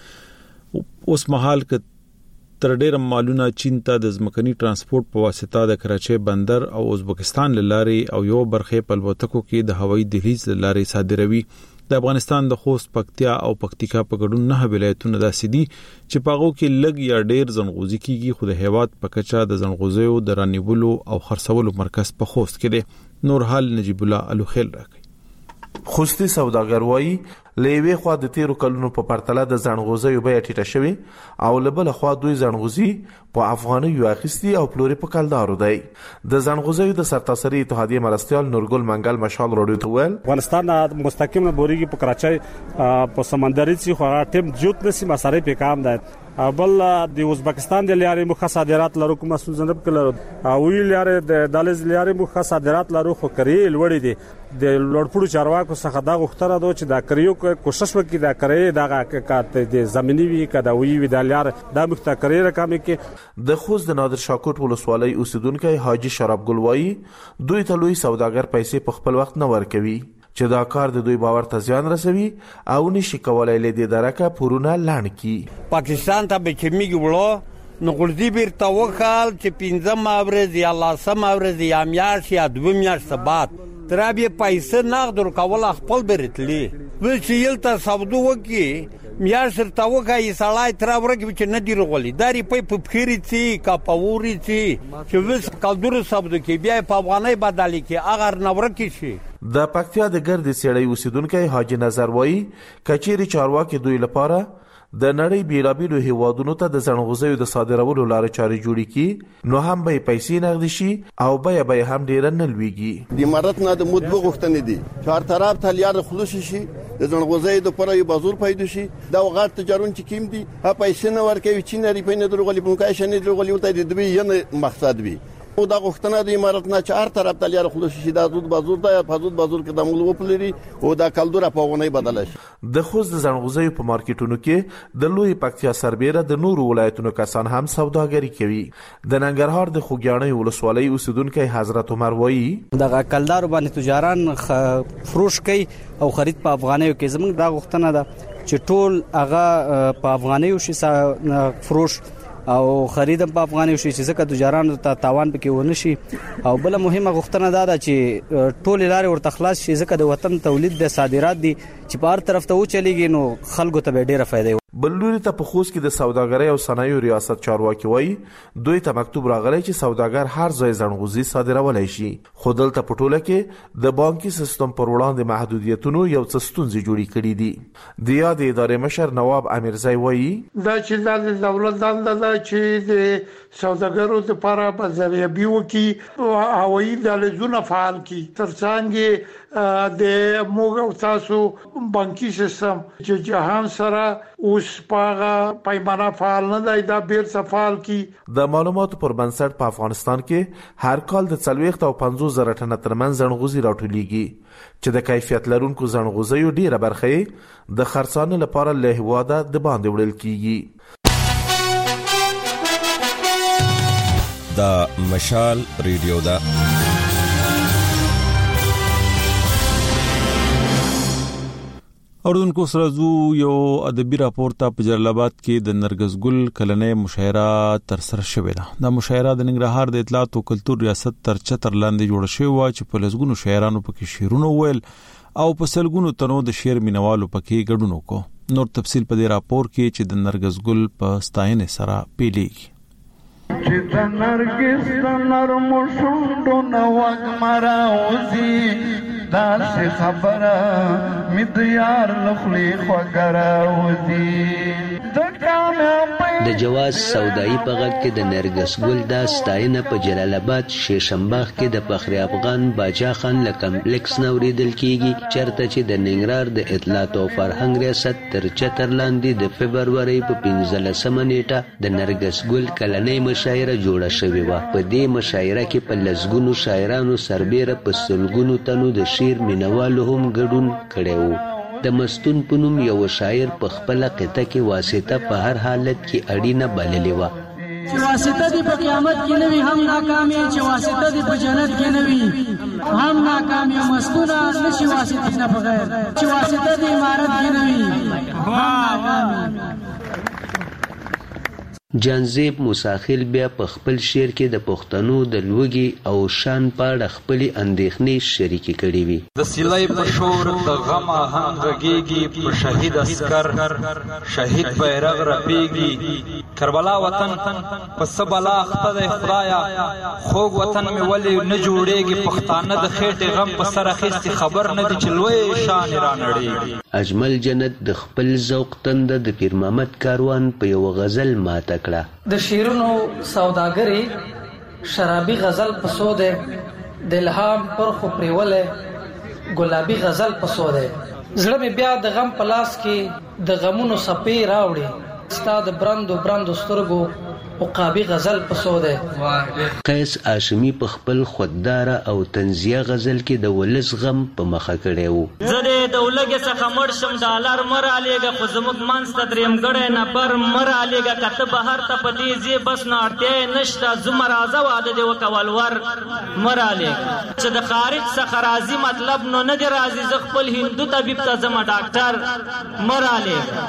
اوس مهال کې تر ډېر مالونه چین ته د ځمکني ترانسپورت په واسطه د کراچۍ بندر او ازبکستان لارې او یو برخه په الوتکو کې د هوایي دهلیز لارې صادروي. د افغانستان د خوست، پکتیا او پکتیکا په ګډون نه ولایتونه داسې دي چې پاغو کې لګ یا ډېر زنغوزي کیږي، خو د هیواد په کچا د زنغوزیو د رانیولو او خرڅولو مرکز په خوست کې دی. نور حال نجیب الله الوخیل راکړي. خوستي سوداګر وایي لېوي خوا د تیرو کلونو په پرتله د زنغوزیو بیه ټیټه شوي او لبل خوا دوی زنغوزي په افغانیو اخیستي او پلوري په کلدارو دی. د زنغوزیو د سرتاسري اتحادیه مرستيال نورګل منګل مشال راډیو ته ویل افغانستان مستقیم بوريږي په کراچۍ په سمندري سي خو ټیم جوت نسی مساري په کام ده. بل د ازبکستان د لارې مخه صادرات لرو کوم سوزنب کلر او وی لارې د دالز لارې مخه صادرات لرو خو کړی لوړې دي. د لوړپوړو چارواکو څخه دا غوښتنه ده چې دا کریو کوشش وکړي دا کړی دا کارت د زمینی وی کدا وی وی د لار دا مخته کړی رقم کې. د خوست د نادر شاکوت ولسوالۍ اوسیدونکو حاجی شراب ګل وایي دوی ته لوی سوداګر پیسې په خپل وخت نه ورکوي چې دا کار د دوی باور ته زیان رسوي او نشي کولای لدې درکه پورونه لاند کی. پاکستان ته به کمیږي وړو نو ګلدی بیرته وکال چې پنځه ماورز یا لاسه ماورز یا میاش یا دوه میاش بعد ترابې پیسې نقد ورکول خپل برتلی ول چې یلته سودو وکي میاش تر توګه یې سړای تر ورګ چې نه دی رغولي داري په پخيري تي کا پوري تي چې وس کلدور سودو کې بیا په افغاني بدلي کې اگر نورکی شي. د پکتیا د ګرد سیړی اوسیدونکو حاجی نظر وایي کچيري چارواکي دوی لپاره د نړۍ بیلابیلو هیوادونو ته د زنغوزیو د صادرولو لارې چارې جوړې کی نو هم به پیسې نغدي شي او به به هم ډیر نه لويږي. د امارات نه د مدبو غوښتنې دي چار طرف ته لیار خلوص شي د زنغوزیو د پرې بازار پیدا شي دا وغړ تجارون چې کیم دي ها پیسې نه ورکوي چې نه ری پینې درغلي په کای شنه درغلي ولته د دوی یو مقصد وي او دا غوښتنه د امارات نه چار طرف ته لیار خلوص شي دا حدود بازار ته حدود بازار کې د مولو پلري او دا کلدور په غونې بدل شي. د خوست د زنغوزیو په مارکیټونو کې د لوی پکتیا سربېره د نورو ولایتونو کسان هم سوداګري کوي. د ننګرهار د خوګیاڼي ولسوالۍ اوسیدونکو حضرت عمر وایي د کلدار باندې تجاران فروش کوي او خرید په افغانیو کې زموږ دا غوښتنه ده چې ټول هغه په افغانیو شي فروش او خریدم په افغاني شي چې ځکه تجارانو ته تاوان پکې ونه شي او بل مهمه غوښتنه دا ده چې ټول لارې ورته خلاص شي ځکه د وطن تولید د صادرات دي چې په هر طرف ته و چلیږي نو خلکو ته ډیره فائدہ. بلوري ته په خوست کې د سوداګرۍ او صنایعو ریاست چارواکي وایي دوی ته مکتوب راغلی چې سوداګر هر ځای زنغوزي صادرولای شي خو دلته په ټوله کې د بانکي سیستم پر وړاندې محدودیتونو یو څه ستونزې جوړې کړې دي. د یاد ادارې مشر نواب امیرزی وایي دا چې د دولت دنده ده چې د سوداګرو لپاره بازاریابي وکړي او هوایي دهلیزونه فعال کړي ترڅنګ د موږ او تاسو بانکي سیستم چې جهان سره اوس پاغه پیمانه فعال نه دی دا بیرته فعال کی. د معلوماتو پر بنسټ په افغانستان کې هر کال د څلويخت او پنځوس زره ټنه ترمن زنغوزي راټولېږي چې د کیفیت لرونکو زنغوزیو ډیره برخه د خرڅانه لپاره له هواده د باندې وړل کیږي. دا مشال ریډیو دا اوردونکو سره زو یو ادبي راپور ته په جلال آباد کې د نرګس ګل کلنې مشاعره تر سره شوې ده. د مشاعره د ننګرهار د اطلاعات او کلتور ریاست تر چتر لاندې جوړ شوی و چې په لسګونو شاعرانو پکې شعرونه ویل او په سلګونو تنو د شعر مینوالو پکې ګډون وکړو. نور تفصیل په دې راپور کې چې د نرګس ګل په ستاینې سره پیلېږي. چې د نرګس د نرمو شونډو نه وږمه راوځي داسې خبره مې د یار له خولې خوږه راوځي. د جواز سودایي په غږ کې د نرګس ګل دا ستاینه په جلال آباد شیشمباغ کې د فخر افغان باچا خان له کمپلیکس نه اورېدل کېږي، چېرته چې د ننګرهار د اطلاعات او فرهنګ ریاست تر چتر لاندې د فبرورۍ په پنځلسمه نیټه د نرګس ګل کلنۍ مشاعره جوړه شوې وه. په دې مشاعره کې په لسګونو شاعرانو سربیره په سلګونو تنو د شعر مینوالو هم ګډون کړی و. د مستون په نوم یو شاعر په خپله قطعه کې واسطه په هر حالت کې اړینه بللې وه. چې واسطه دې په قیامت کې نه وي هم ناکامي، چې واسطه دې په جنت کې نه وي هم ناکامي. مستونه نشي واسطې نه بغیر، چې واسطه دې عمارت کې نه وي هم ناکامي. جانزیب موساخیل بیا په خپل شعر کې د پښتنو د لوږې او شان په اړه خپلې اندېښنې شریکې کړې وي. د سیلۍ په شور د غم آهنګ غږیږي، په شهید عسکر شهید بیرغ رپیږي. کربلا وطن په څه بلا اخته دی خدایه، خوږ وطن مې ولې نه جوړیږي. پښتانه د خېټې غم په سر اخیستي، خبر نه دي چې لوی شان رانړیږي. اجمل جنت د خپل ذوق تنده د پیر محمد کاروان په یو غزل ماته کړه. د شیرونو سوداګري شرابي غزل پسو ده، د الهام پر خو پریوله ګلابي غزل پسو ده. زړه مې بیا د غم په لاس کې د غمونو سپې راوړي، ستا د برندو برندو سترګو عقابي غزل پسو ده. قیس هاشمي په خپل خودداره او تنزیه غزل کې د ولس غم په مخه کړی و. زه دې د ولږې څخه مړ شم، ډالر مه رالیږه، خو زموږ منځ ته درېمګړی نفر مه رالیږه. که ته بهر ته په دې ځې بس نو اړتیا یې نشته، زما راځه واده دې وکه ولور مه رالیږه. چې د خارج څخه راځي مطلب نو نه دې راځي، زه خپل هندو طبیب ته ځمه ډاکټر مه رالیږه.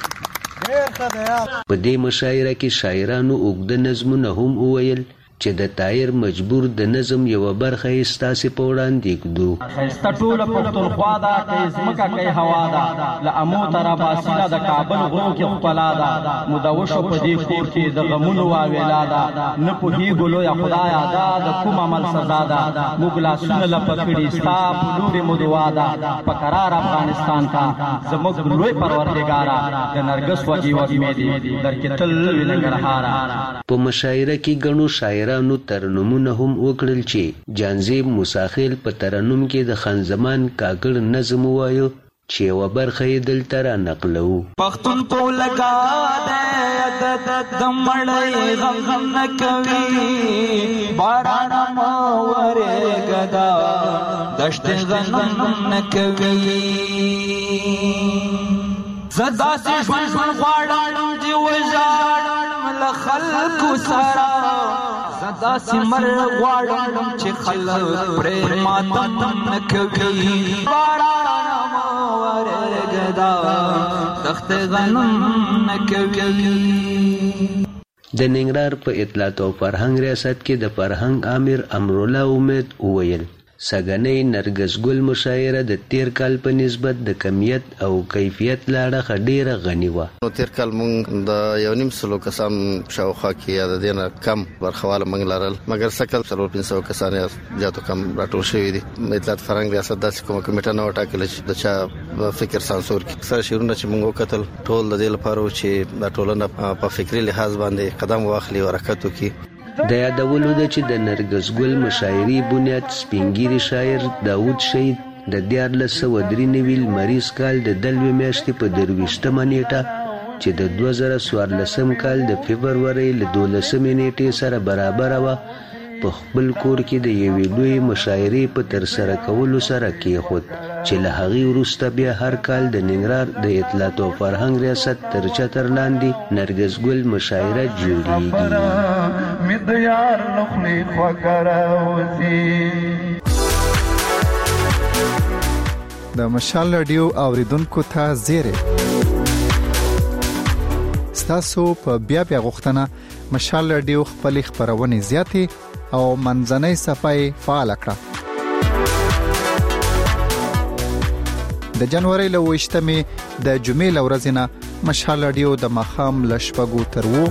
په دې مشاعره کې شاعرانو اوږده نظمونه هم وویل چې د طاهر مجبور د نظم یوه برخه یې ستاسې په وړاندې ږدو. ښایسته ټوله پښتونخوا ده، که یې ځمکه که یې هوا ده، له امو تر اباسیله د کابل غرو کې ښکلا ده. مو د وشو په دې کور کې د غمونو واویلا ده، نه پوهېږو لویه خدایه دا د کوم عمل سزا ده. موږ لاسونه لپه کړي ستا په لورې مو دعا ده، په قرار افغانستان کا زموږ لوی پروردګاره، د نرګس وږي وږمې دي درکې تل وي ننګرهاره. په مشاعره کې ګڼو شاعرانو شاعرانو ترنمونه هم وکړل چې جانزیب موساخیل په ترنم کې د خان زمان کاکړ نظم وایو چې یوه برخه یې دلته را نقلوو. پښتون په لګا دی د مړی غم نه کوي، باران مه ورېږه دا دشت غنم نه کوي. زه داسې ژوند ژوند غواړم چې وژاړم له خلکو سره، زه داسې مرګ غواړم چې خلک پرې ماتم نه کوي. باران مه ورېږه دا دښت غنم نه کوي. د ننګرهار په اطلاعات او فرهنګ ریاست کې د فرهنګ امیر امرالله امید وویل سږنۍ نرګس ګل مشاعره د تیر کال په نسبت د کمیت او کیفیت له اړخه ډیره غني وه. نو تیر کال مونږ د یو نیم سلو کسان شاوخوا کې یا د دې نه کم برخواله مونږ لرل، مګر سکل څلور پنځه سوه کسان یا زیاتو کم راټول شوي دي. اطلاعات فرهنګ ریاست داسې کومه کمیټه نه وټاکله چې د چا فکر سانسور کړي. اکثره شعرونه چې مونږ وکتل ټول د دې لپاره و چې دا ټولنه په فکري لحاظ باندې قدم واخلي او حرکت وکړي. د یادولو ده چې د نرګس ګل مشاعري بنیاد سپینګیري شاعر داود شهید د دیارلس سوه درې نوي لمریز کال د دلوي میاشتې په درویشتمه نیټه چې د دوه زره څوارلسم کال د فبرورۍ له دولسمې نیټې سره برابره وه په خپل کور کې د یوې لویې مشاعرې په ترسره کولو سره کېښود چې له هغې وروسته بیا هر کال د ننګرهار د اطلاعات او فرهنګ ریاست تر چتر لاندې نرګس ګل مشاعره جوړیږي. مې د یار له خولې خوږه راوځي. د مشال رادیو اوریدونکو ته زیری ستاسو په بیا بیا غوښتنه مشال رادیو خپل خبرونه زیاتې او منځنۍ صفای فعال کړه. د جنوري له وشتمې د جمعې لورځنه مشال رادیو د مخام لشپګو تر وو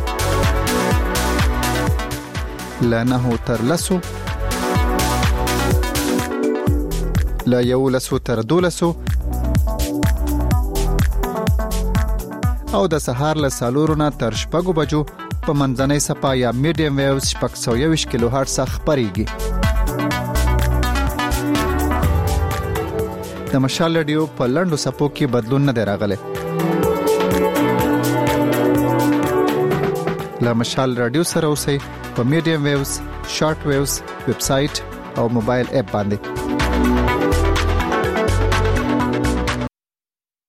لنه تر لسو لا یو لسو تر دولسو او د سهار له سالورونه تر شپږو بجو په منځنۍ صفا یا میډیم ویوز شپږ سوه یوویشت کیلو هرټز خپرېږي. د مشال رادیو په لنډو صفو کې بدلون نه دی راغلی. له مشال رادیو سره اوسئ په میډیم ویوز، شارټ ویوز، ویب سټ او موبایل اپ باندې.